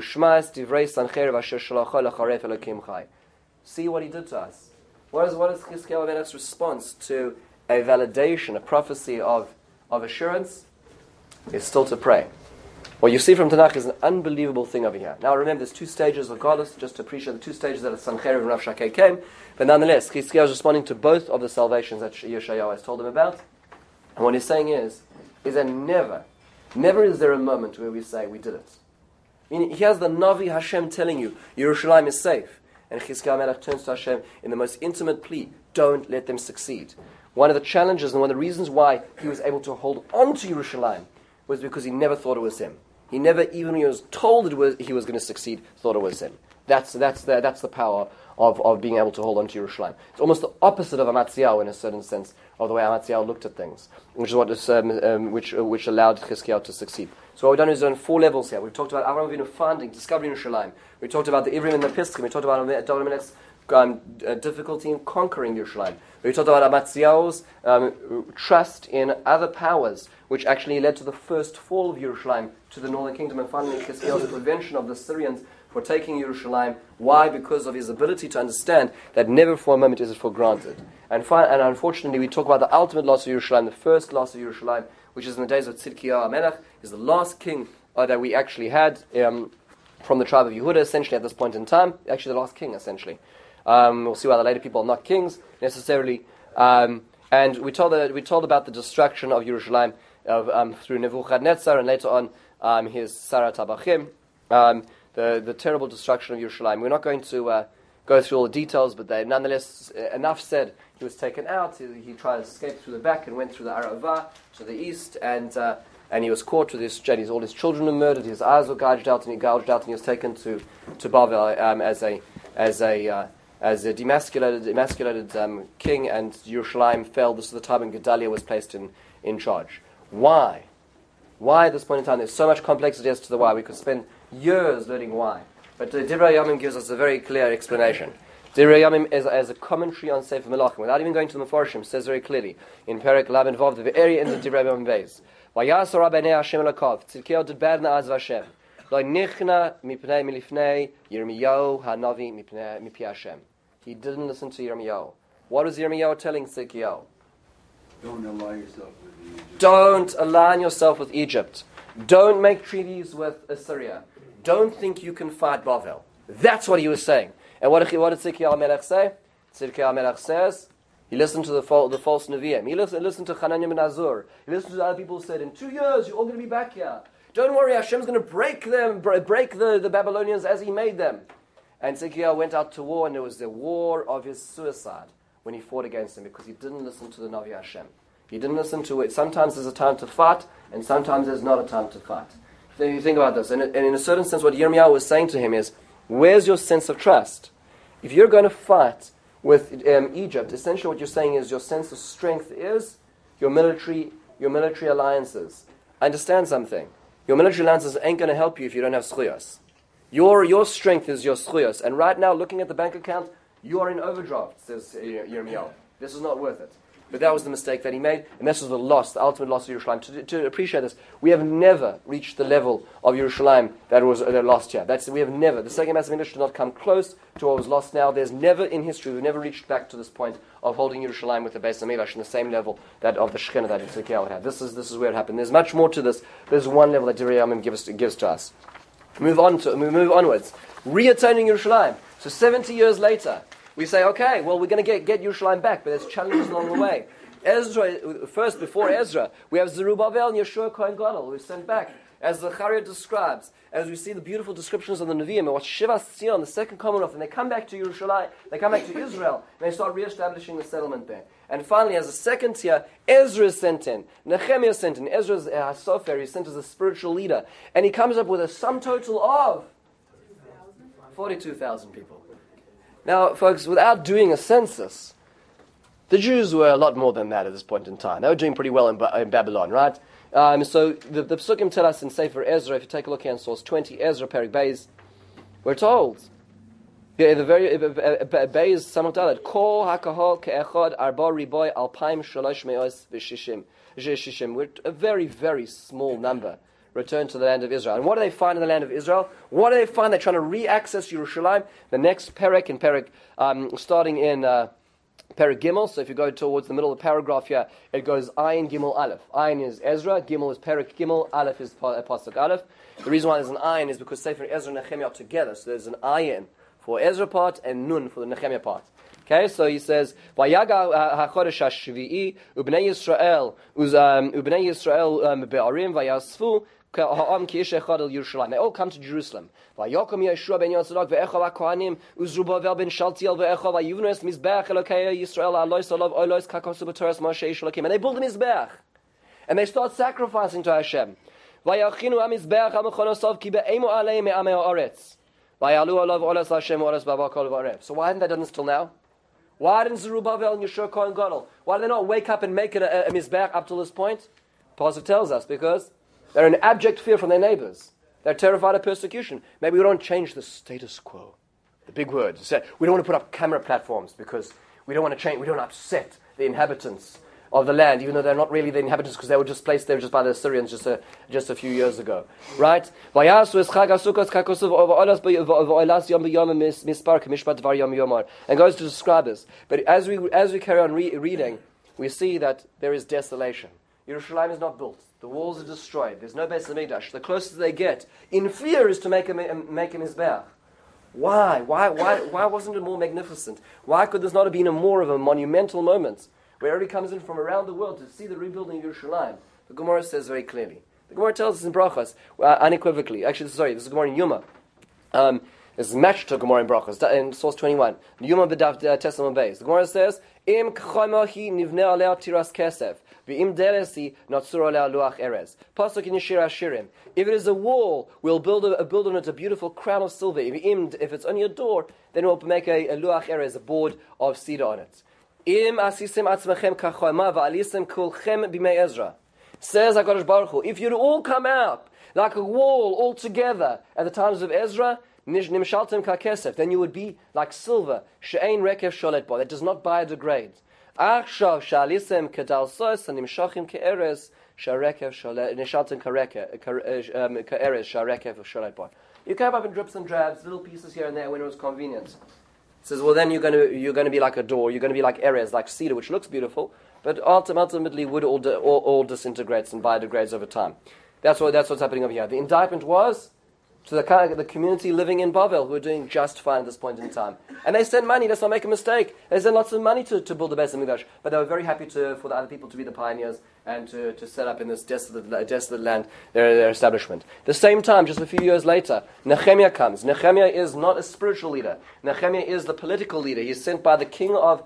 See what he did to us. What is Chizkiyahu HaMelech's response to a validation, a prophecy of assurance? Is still to pray. What you see from Tanakh is an unbelievable thing over here. Now remember, there's 2 stages of Galus, just to appreciate the 2 stages that Sancherib and Rav Shakeh came. But nonetheless, Chizkiyahu is responding to both of the salvations that Yeshayahu has told him about. And what he's saying is that never is there a moment where we say, we did it. Meaning, he has the Navi Hashem telling you, Yerushalayim is safe. And Chizkiyahu HaMelech turns to Hashem in the most intimate plea, don't let them succeed. One of the challenges and one of the reasons why he was able to hold on to Yerushalayim was because he never thought it was him. He never, even when he was told he was going to succeed, thought it was him. That's the power of being able to hold on to Yerushalayim. It's almost the opposite of Amatziyahu in a certain sense, of the way Amatziyahu looked at things, which is what which allowed Chizkiyahu to succeed. So what we've done is on 4 levels here. We've talked about Avraham Avinu finding, discovering Yerushalayim. We talked about the Ivrim and the Piskim. We talked about David HaMelech's difficulty in conquering Yerushalayim. We talked about Amatziyahu's trust in other powers, which actually led to the first fall of Yerushalayim to the northern kingdom, and finally Chizkiyahu's prevention of the Syrians for taking Yerushalayim. Why? Because of his ability to understand that never for a moment is it for granted. And unfortunately, we talk about the ultimate loss of Yerushalayim, the first loss of Yerushalayim, which is in the days of Tzidkiyahu HaMelech, is the last king that we actually had from the tribe of Yehuda, essentially at this point in time. Actually, the last king, essentially. We'll see why the later people are not kings necessarily. And we told about the destruction of Yerushalayim through Nebuchadnezzar, and later on his Sarat Tabachim, the terrible destruction of Yerushalayim. We're not going to go through all the details, but they nonetheless, enough said. He was taken out. He tried to escape through the back and went through the Arava to the east, and he was caught with his journeys. All his children were murdered. His eyes were gouged out, and he was taken to Bavel as a demasculated king, and Yerushalayim fell. This is the time when Gedaliah was placed in charge. Why? Why at this point in time? There's so much complexity as to the why. We could spend years learning why. But Divrei Yamim gives us a very clear explanation. Divrei Yamim, as a commentary on Sefer Melachim, without even going to the Mefarshim, says very clearly in Perek Lamed Vav, the area in the Divrei Yamim Beis. Vayasor Rabbeinu Hashem Elokov, Tzidkiyahu did bad na az Hashem. Lo nichna mipnei milifnei Yirmiyahu hanavi mipi Hashem. He didn't listen to Yirmiyahu. What was Yirmiyahu telling Tzidkiyahu? Don't align yourself with Egypt. Don't align yourself with Egypt. Don't make treaties with Assyria. Don't think you can fight Bavel. That's what he was saying. And what did Tzidkiyahu HaMelech say? Tzidkiyahu HaMelech says, he listened to the false Nevi'im. He listened to Hananiah ben Azur. He listened to the other people who said, in 2 years, you're all going to be back here. Don't worry, Hashem's going to break the Babylonians as he made them. And Tzidkiyahu went out to war, and it was the war of his suicide when he fought against them, because he didn't listen to the Navi Hashem. He didn't listen to it. Sometimes there's a time to fight, and sometimes there's not a time to fight. Then you think about this, and in a certain sense, what Yirmiyahu was saying to him is, where's your sense of trust? If you're going to fight with Egypt, essentially what you're saying is your sense of strength is your military alliances. Understand something. Your military alliances ain't going to help you if you don't have schuyos. Your strength is your schuyos. And right now, looking at the bank account, you are in overdraft, says Yirmiyahu. This is not worth it. But that was the mistake that he made, and this was the ultimate loss of Yerushalayim. To appreciate this, we have never reached the level of Yerushalayim that was lost here. We have never. The second massive English did not come close to what was lost now. There's never in history, we've never reached back to this point of holding Yerushalayim with the Beis HaMikdash in the same level that of the Shekhinah that Tzidkiyahu had. This is where it happened. There's much more to this. There's one level that Divrei Yamim gives to us. We move onwards. Reattaining Yerushalayim. So 70 years later, we say, okay, well, we're going to get Yerushalayim back, but there's challenges along the way. Before Ezra, we have Zerubbabel and Yeshua Kohen Gadol, who is sent back. As Zechariah describes, as we see the beautiful descriptions of the Nevi'im, and what Shivas Tzion, the second Commonwealth, and they come back to Yerushalayim, they come back to Israel, and they start re-establishing the settlement there. And finally, as a second tier, Ezra is sent in, Nehemiah is sent in, Ezra is Sofer, he's sent as a spiritual leader, and he comes up with a sum total of 42,000 people. Now, folks, without doing a census, the Jews were a lot more than that at this point in time. They were doing pretty well in Babylon, right? So the Psukim tell us in Sefer Ezra, if you take a look here in source 20, Ezra, Perek Beis, we're told, the very Beis Samach Dalet, Kol HaKahol Ke'echad Arba Riboy Alpaim Shalosh Me'os V'Shishim. We're a very, very small number returned to the land of Israel. And what do they find in the land of Israel? What do they find? They're trying to re-access Yerushalayim. The next Perek, in Perek, starting in Perek Gimel, so if you go towards the middle of the paragraph here, it goes Ayin Gimel Aleph. Ayin is Ezra, Gimel is Perek Gimel, Aleph is Pasuk Aleph. The reason why there's an Ayin is because Sefer Ezra and Nehemiah are together, so there's an Ayin for Ezra part and Nun for the Nehemiah part. Okay, so he says, Vayaga HaChodesh HaShvi'i Ubnei Yisrael Be'arim Vayasfu Ha'am Ki Echad El Yerushalayim. They all come to Jerusalem. Vayakom Yeshua ben Yotzadok ve'echol HaKohanim Uzrubavel ben Shaltiel ve'echol Vayivnu es Mizbeach Elokei Yisrael Alois Olav Olos Kakosu B'Toras Moshe Ish Elokim. And they build a Mizbeach. And they start sacrificing to Hashem. Vayachinu HaMizbeach HaMechonosov Ki Be'emu Alei Me'amei Ha'aretz. Vayalu Olav Olos Hashem Olos Babakol V'Arev. So why haven't they done this till now? Why didn't Zerubbabel and Yeshua Kohen Gadol? Why did they not wake up and make it a Mizbeach up till this point? Pasuk tells us, because they're in abject fear from their neighbors. They're terrified of persecution. Maybe we don't change the status quo. The big word. We don't want to put up camera platforms because we don't want to change. We don't want to upset the inhabitants of the land, even though they're not really the inhabitants because they were just placed there just by the Assyrians just a few years ago. Right? And goes to describe this. But as we carry on reading, we see that there is desolation. Yerushalayim is not built. The walls are destroyed. There's no Beis HaMikdash. The closest they get, in fear, is to make a Mizbeach. Why? Why wasn't it more magnificent? Why could this not have been more of a monumental moment where everybody comes in from around the world to see the rebuilding of Yerushalayim? The Gemara says very clearly. The Gemara tells us in Brachos, unequivocally. Actually, sorry, this is Gemara in Yuma. This is matched to Gemara in Brachos, in source 21. Yuma b'dav Tessalon Beis. The Gemara says, Im k'chomohi nivne alea tiras kesef. V'im deresi natsur alea luach erez. Pasuk in Yeshir Hashirim. If it is a wall, we'll build on it a beautiful crown of silver. If it's only a door, then we'll make a luach erez, a board of cedar on it. Im asisim atzmechem k'choma v'alisem kulchem b'mei Ezra. Says HaKadosh Baruch Hu, if you'd all come out like a wall all together at the times of Ezra, nimshaltem kakesef, then you would be like silver, she'ein rekev sholet bo, that does not biodegrade. Achshav shalisem kedalsos and nimshachim ke'eres sharekev sholet, nishaltem ke'eres sharekev sholet bo. You come up in drips and drabs, little pieces here and there when it was convenient. It says, well, then you're going to be like a door, you're going to be like Erez, like cedar, which looks beautiful, but ultimately wood all disintegrates and biodegrades over time. That's what's happening over here. The indictment was to the community living in Bavel, who are doing just fine at this point in time. And they sent money, let's not make a mistake. They sent lots of money to build the Beis HaMikdash, but they were very happy for the other people to be the pioneers and to set up in this desolate land their establishment. At the same time, just a few years later, Nehemiah comes. Nehemiah is not a spiritual leader. Nehemiah is the political leader. He's sent by the king of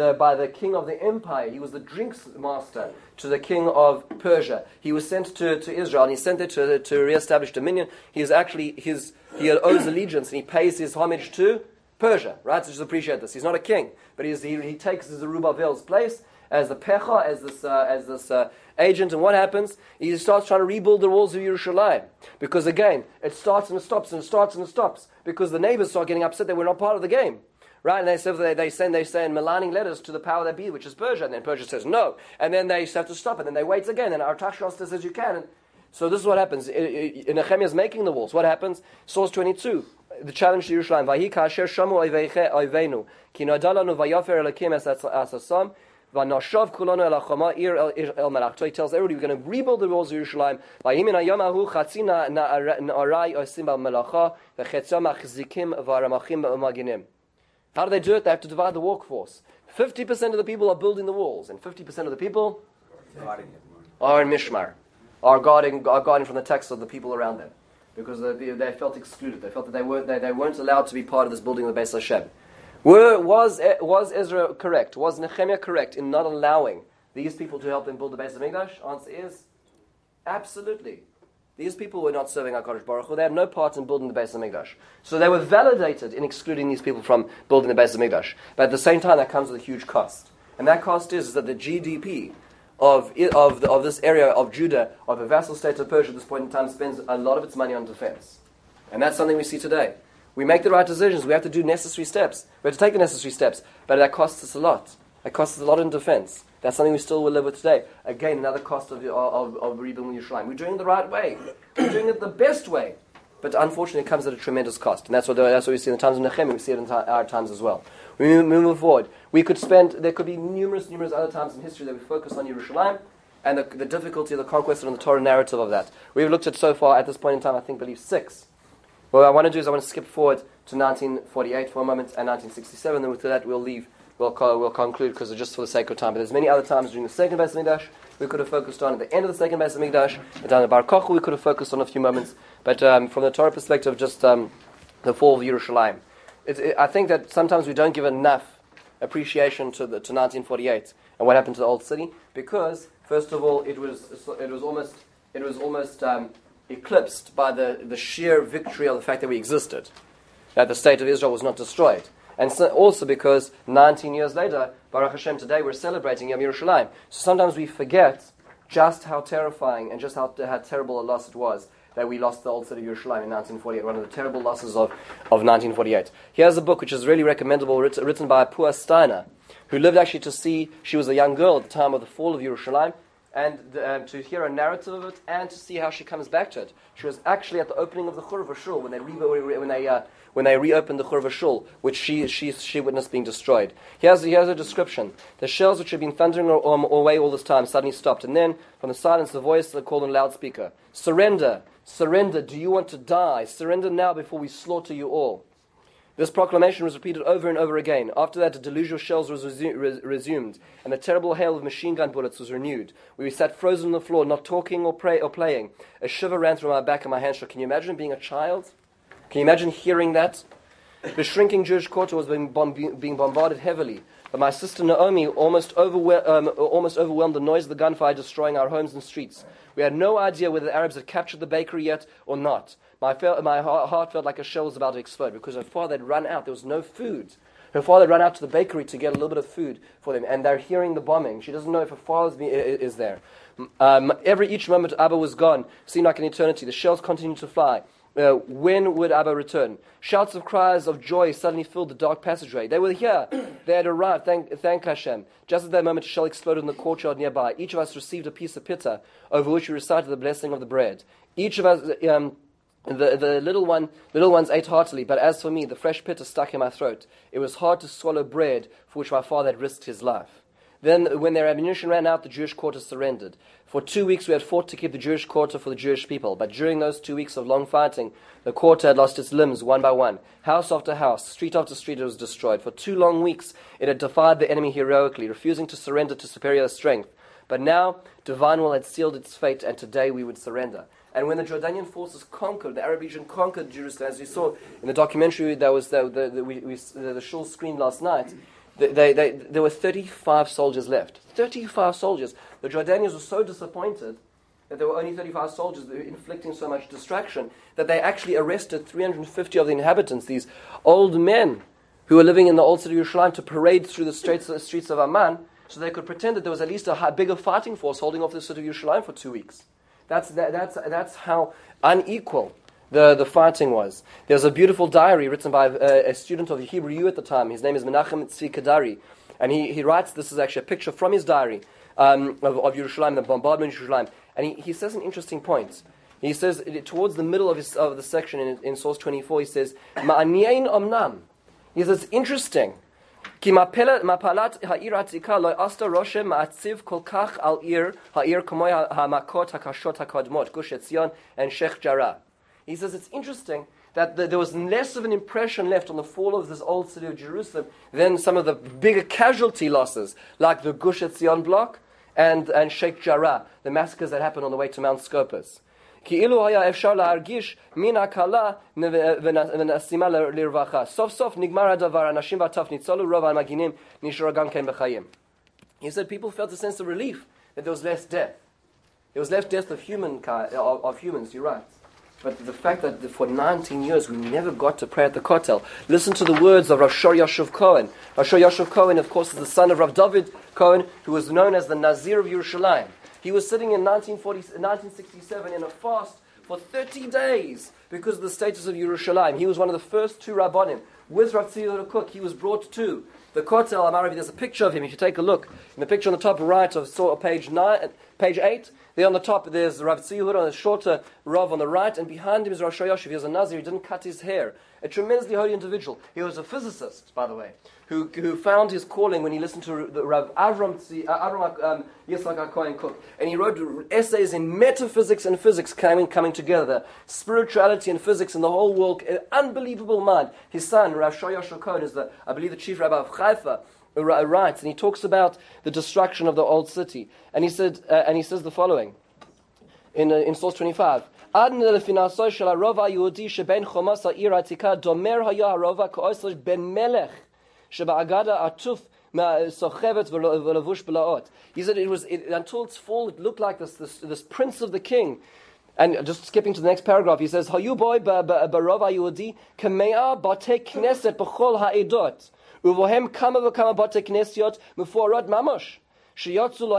the empire. He was the drinks master to the king of Persia. He was sent to Israel, and he's sent there to re-establish dominion. He owes allegiance, and he pays his homage to Persia, right? So just appreciate this. He's not a king, but he takes Zerubbabel's place as the pecha, as this agent. And what happens? He starts trying to rebuild the walls of Yerushalayim, because again, it starts and it stops and it starts and it stops, because the neighbors start getting upset that we're not part of the game. Right, and they send maligning letters to the power that be, which is Persia, and then Persia says no, and then they have to stop it, and then they wait again, and Artaxerxes says you can. And so this is what happens. Nehemiah is making the walls. What happens? Source 22, the challenge to Yerushalayim. Vahi kasher shamu oivenu ki nadalanu vayafer elakim asasam vanashav kulanu el achama ir el melach. So he tells everybody we're going to rebuild the walls of Yerushalayim. Vahimin ayamahu chatzina na'arai osim b'melacha v'chetzam achzikim v'aramachim b'maginim. How do they do it? They have to divide the workforce. 50% of the people are building the walls, and 50% of the people are in Mishmar, are guarding from the attacks of the people around them, because they felt excluded. They felt that they weren't allowed to be part of this building of the Beis Hashem. Was Ezra correct? Was Nehemiah correct in not allowing these people to help them build the Beis HaMikdash? Answer is absolutely. These people were not serving HaKadosh Baruch Hu. They had no part in building the Beis HaMikdash. So they were validated in excluding these people from building the Beis HaMikdash. But at the same time, that comes with a huge cost. And that cost is that the GDP of this area of Judah, of a vassal state of Persia at this point in time, spends a lot of its money on defense. And that's something we see today. We make the right decisions. We have to do necessary steps. We have to take the necessary steps. But that costs us a lot. It costs us a lot in defense. That's something we still will live with today. Again, another cost of rebuilding Yerushalayim. We're doing it the right way. We're doing it the best way. But unfortunately, it comes at a tremendous cost. And that's what we see in the times of Nehemiah. We see it in our times as well. We move forward. There could be numerous other times in history that we focus on Yerushalayim and the difficulty of the conquest and the Torah narrative of that. We've looked at so far, at this point in time, I believe 6. What I want to do is I want to skip forward to 1948 for a moment and 1967. Then with that, we'll conclude, because just for the sake of time. But there's many other times during the second Beis HaMikdash we could have focused on. At the end of the second Beis HaMikdash, down at Bar Kochel, we could have focused on a few moments. But from the Torah perspective, just the fall of Yerushalayim. I think that sometimes we don't give enough appreciation to 1948 and what happened to the old city, because first of all, it was almost eclipsed by the sheer victory of the fact that we existed, that the state of Israel was not destroyed. And so also because 19 years later, Baruch Hashem, today we're celebrating Yom Yerushalayim. So sometimes we forget just how terrifying and just how terrible a loss it was that we lost the old city of Yerushalayim in 1948, one of the terrible losses of 1948. Here's a book which is really recommendable, written by Pua Steiner, who lived actually to see, she was a young girl at the time of the fall of Yerushalayim, and to hear a narrative of it, and to see how she comes back to it. She was actually at the opening of the Chur Vashul when they reopened the Chur Vashul, which she witnessed being destroyed. Here's a description: the shells which had been thundering away all this time suddenly stopped, and then from the silence, the voice that called on a loudspeaker: "Surrender, surrender! Do you want to die? Surrender now before we slaughter you all." This proclamation was repeated over and over again. After that, the deluge of shells was resumed, and the terrible hail of machine gun bullets was renewed. We sat frozen on the floor, not talking or playing. A shiver ran through my back and my hands shook. Can you imagine being a child? Can you imagine hearing that? The shrinking Jewish quarter was being bombarded heavily. But my sister Naomi almost overwhelmed the noise of the gunfire destroying our homes and streets. We had no idea whether the Arabs had captured the bakery yet or not. My heart felt like a shell was about to explode, because so far they'd run out. There was no food. Her father ran out to the bakery to get a little bit of food for them, and they're hearing the bombing. She doesn't know if her father is there. Each moment Abba was gone seemed like an eternity. The shells continued to fly. When would Abba return? Shouts of cries of joy suddenly filled the dark passageway. They were here. They had arrived. Thank Hashem. Just at that moment, a shell exploded in the courtyard nearby. Each of us received a piece of pitta, over which we recited the blessing of the bread. Each of us, the little ones ate heartily, but as for me, the fresh pitta stuck in my throat. It was hard to swallow bread for which my father had risked his life. Then, when their ammunition ran out, the Jewish quarter surrendered. For 2 weeks we had fought to keep the Jewish quarter for the Jewish people, but during those 2 weeks of long fighting, the quarter had lost its limbs one by one. House after house, street after street, it was destroyed. For 2 long weeks it had defied the enemy heroically, refusing to surrender to superior strength. But now, divine will had sealed its fate, and today we would surrender. And when the Jordanian forces conquered, the Arab region conquered Jerusalem, as we saw in the documentary that was the shul screened last night, there were 35 soldiers left. 35 soldiers. The Jordanians were so disappointed that there were only 35 soldiers that were inflicting so much distraction that they actually arrested 350 of the inhabitants, these old men who were living in the old city of Yerushalayim, to parade through the streets of Amman so they could pretend that there was at least a bigger fighting force holding off the city of Yerushalayim for 2 weeks. That's how unequal the fighting was. There's a beautiful diary written by a student of the Hebrew U at the time. His name is Menachem Tzvi Kadari. And he writes, this is actually a picture from his diary of Yerushalayim, the bombardment of Yerushalayim. And he says an interesting point. He says, towards the middle of the section in source 24, he says, Ma'anyein omnam. He says, it's interesting. Ki mapalat ha'ir atzika lo asta roshem ma'atziv kol kach al ha'ir kamoy ha'makot ha'kashot ha'kodmot, Gush Etzion and Sheikh Jarrah. He says it's interesting that there was less of an impression left on the fall of this old city of Jerusalem than some of the bigger casualty losses, like the Gush Etzion block and Sheikh Jarrah, the massacres that happened on the way to Mount Scopus. כאילו היה אפשר להרגיש מן הקלה ונשימה לרווחה. סוף סוף נגמר הדבר, אנשים והטף ניצולו, רוב המגינים נשארו גם כן בחיים. He said people felt a sense of relief that there was less death. There was less death of humans, you're right. But the fact that for 19 years we never got to pray at the Kotel. Listen to the words of Rav Shor Yashuv Cohen. Rav Shor Yashuv Cohen, of course, is the son of Rav David Cohen, who was known as the Nazir of Yerushalayim. He was sitting in 1967 in a fast for 30 days because of the status of Yerushalayim. He was one of the first 2 Rabbanim. With Rav Tzvi Cook, he was brought to the Kotel Amaravi. There's a picture of him, if you take a look. In the picture on the top right of page 8, there on the top there's Rav Tzvi on the shorter Rav on the right, and behind him is Rav Shor Yashuv. He was a Nazir, he didn't cut his hair. A tremendously holy individual. He was a physicist, by the way, who found his calling when he listened to the Rav Avram Yitzchak HaKohen Cook. And he wrote essays in metaphysics and physics coming together. Spirituality and physics in the whole world. An unbelievable mind. His son, Rav Shor Yashuv Cohen, is I believe the chief rabbi of Haifa, writes, and he talks about the destruction of the old city. And he says the following in source 25. עד לפיננסו של הרוב היהודי שבין חומוס העיר העתיקה דומר היה הרובע כאוסר בן מלך שבאגדה עטוף סוחבת ולבוש בלעות. He said until its fall it looked like this prince of the king. And just skipping to the next paragraph, he says, היו בו ברובע היהודי כמאה בתי כנסת בכל העדות ובהם כמה וכמה בתי כנסיות מפוארות ממש. He says there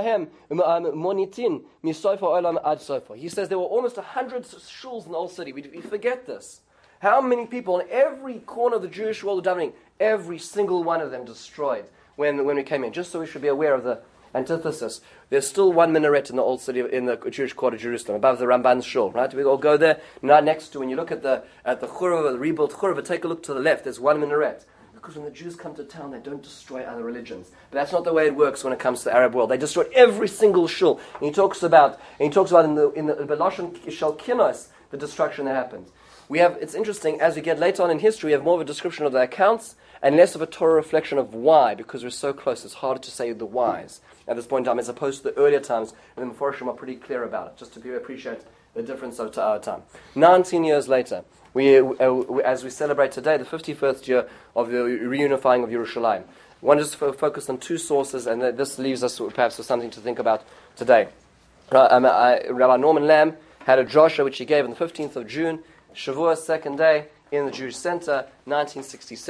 were almost 100 shuls in the old city. We forget this. How many people in every corner of the Jewish world were davening? Every single one of them destroyed when we came in. Just so we should be aware of the antithesis. There's still one minaret in the old city, in the Jewish quarter of Jerusalem, above the Ramban's shul. Right? We all go there. Right next to, when you look at the Churva, the rebuilt Churva, take a look to the left. There's one minaret. Because when the Jews come to town, they don't destroy other religions. But that's not the way it works when it comes to the Arab world. They destroy every single shul. And he talks about in the Belashon Shel Kinos, the destruction that happened. It's interesting, as we get later on in history, we have more of a description of the accounts and less of a Torah reflection of why, because we're so close, it's harder to say the whys at this point in time, as opposed to the earlier times, and the Meforshim are pretty clear about it, just to appreciate the difference to our time. 19 years later, as we celebrate today, the 51st year of the reunifying of Yerushalayim. I want to just focus on 2 sources, and this leaves us perhaps with something to think about today. Rabbi Norman Lamb had a drasha which he gave on the 15th of June, Shavuot, second day, in the Jewish Center, 1967.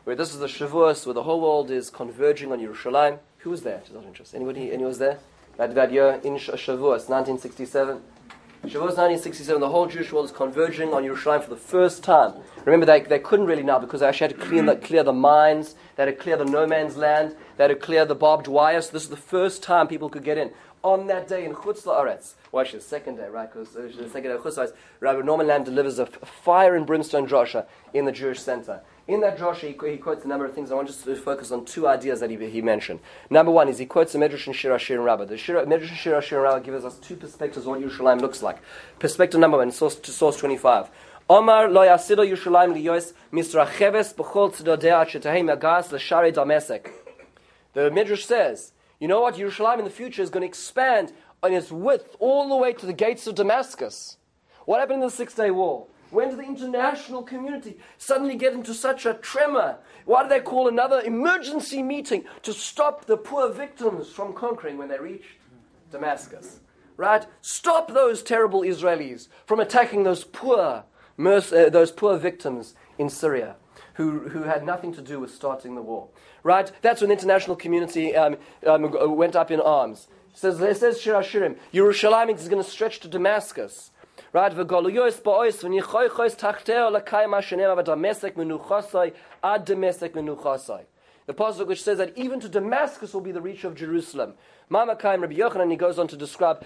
where this is the Shavuos, where the whole world is converging on Yerushalayim. Who was there? Just out of interest. Anyone was there? That year in Shavuos, 1967. Shavuos 1967, the whole Jewish world is converging on Yerushalayim for the first time. Remember, they couldn't really now because they actually had to clear the mines, they had to clear the no man's land, they had to clear the barbed wire. So this is the first time people could get in. On that day in Chutz La'aretz, well actually the second day, right, because the second day of Chutz La'aretz, Rabbi Norman Land delivers a fire and brimstone drasha in the Jewish center. In that drasha, he quotes a number of things. I want just to focus on two ideas that he mentioned. Number one is he quotes the Medrash and Shir HaShirim Rabbah. The Medrash and Shir HaShirim Rabbah gives us two perspectives of what Yerushalayim looks like. Perspective number one, source 25. Omar lo yasido Yerushalayim liyos misracheves b'chol tzedodea shetahei magas l'sharei Damesek. The Medrash says, you know what? Yerushalayim in the future is going to expand on its width all the way to the gates of Damascus. What happened in the 6-day war? When did the international community suddenly get into such a tremor? Why did they call another emergency meeting to stop the poor victims from conquering when they reached Damascus? Right? Stop those terrible Israelis from attacking those poor victims in Syria who had nothing to do with starting the war. Right? That's when the international community went up in arms. It says Shir HaShirim, Yerushalayim is going to stretch to Damascus. Right, the pasuk which says that even to Damascus will be the reach of Jerusalem. Rabbi Yochanan, he goes on to describe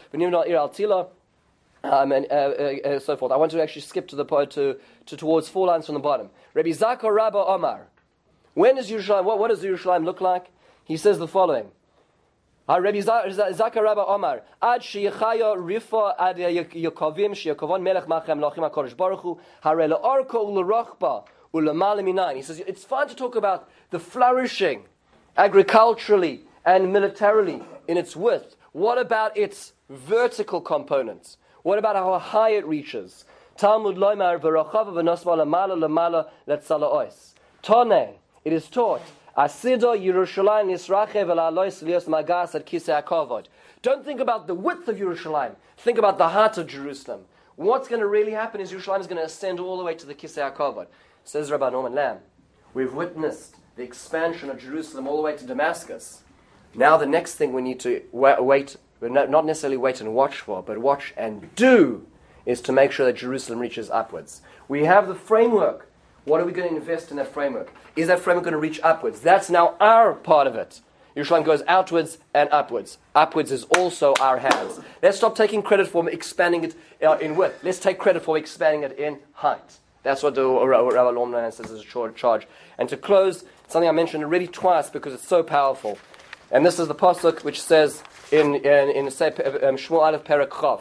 and so forth. I want to actually skip to towards 4 lines from the bottom. Rabbi Zakar Rabba Omar. When is Yerushalayim? What does Yerushalayim look like? He says the following. Rabbi Zakar Rabba Omar, Ad sheyechaya rifa ad Yakovim sheyakovon melech machem lachim HaKadosh Baruch Hu hare le'orko u'lerachba u'lemale minayin. He says it's fine to talk about the flourishing agriculturally and militarily in its width. What about its vertical components? What about how high it reaches? Talmud loymar v'rachava v'nosva lemala lemala letzalaois. Tone, it is taught. Asido Yerushalayim Yisrachev Elalois Lios Magas at Kisei HaKavod. Don't think about the width of Yerushalayim. Think about the heart of Jerusalem. What's going to really happen is Yerushalayim is going to ascend all the way to the Kisei HaKavod. Says Rabbi Norman Lamb, we've witnessed the expansion of Jerusalem all the way to Damascus. Now the next thing we need to wait, not necessarily wait and watch for, but watch and do, is to make sure that Jerusalem reaches upwards. We have the framework. What are we going to invest in that framework? Is that framework going to reach upwards? That's now our part of it. Yerushalayim goes outwards and upwards. Upwards is also our hands. Let's stop taking credit for expanding it in width. Let's take credit for expanding it in height. That's what Rabbi Lomnan says is a charge. And to close, something I mentioned already twice because it's so powerful. And this is the pasuk which says in Shmuel Aleph Perek Chav.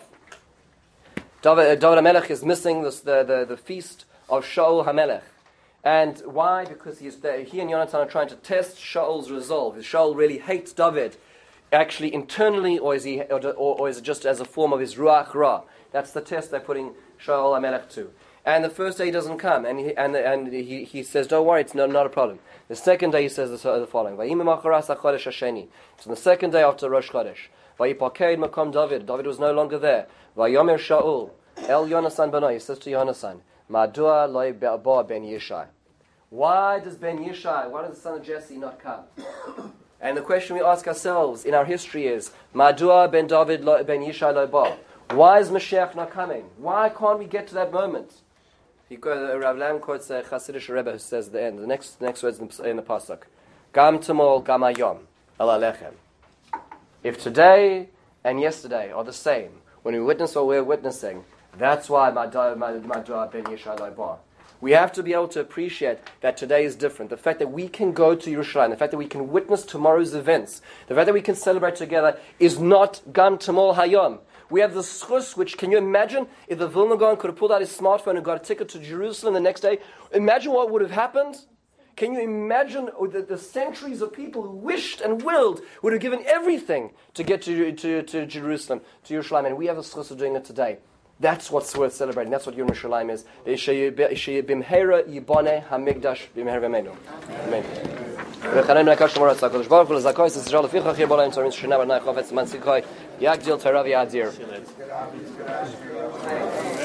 David HaMelech is missing the feast of Shaul HaMelech. And why? Because he and Yonatan are trying to test Shaul's resolve. Does Shaul really hate David, actually internally, or is it just as a form of his Ruach Ra? That's the test they're putting Shaul HaMelech to. And the first day he doesn't come, and he says, "Don't worry, it's not a problem." The second day he says the following: So the second day after Rosh Chodesh, David was no longer there. Vayomer Shaul El Yonasan Bano. He says to Yonasan, Madua loy ba ben Yishai. Why does Ben Yishai, why does the son of Jesse not come? And the question we ask ourselves in our history is, Madua ben David ben Yishai loy ba. Why is Mashiach not coming? Why can't we get to that moment? Rav Lam quotes a Hasidic Rebbe who says at the end, the next words in the pasuk, Gam tamol gam hayom el alechem. If today and yesterday are the same, when we witness what we're witnessing, that's why Madua ben Yishai loy ba. We have to be able to appreciate that today is different. The fact that we can go to Yerushalayim, the fact that we can witness tomorrow's events, the fact that we can celebrate together is not Gam Tamol Hayom. We have the schus, which, can you imagine if the Vilna Gaon could have pulled out his smartphone and got a ticket to Jerusalem the next day? Imagine what would have happened. Can you imagine the centuries of people who wished and willed would have given everything to get to Jerusalem, to Yerushalayim, and we have the schus of doing it today. That's what's worth celebrating. That's what Yom Yerushalayim is. Bimheira yibane hamigdash bimheira v'meinu. Amen. V'chaneinu nakash l'morat tzakadosh baruch hu l'zakoi s'zishal l'ficha chir b'olayim tzarmin shena b'nai chovetz man sikoi yagdil terav yadir.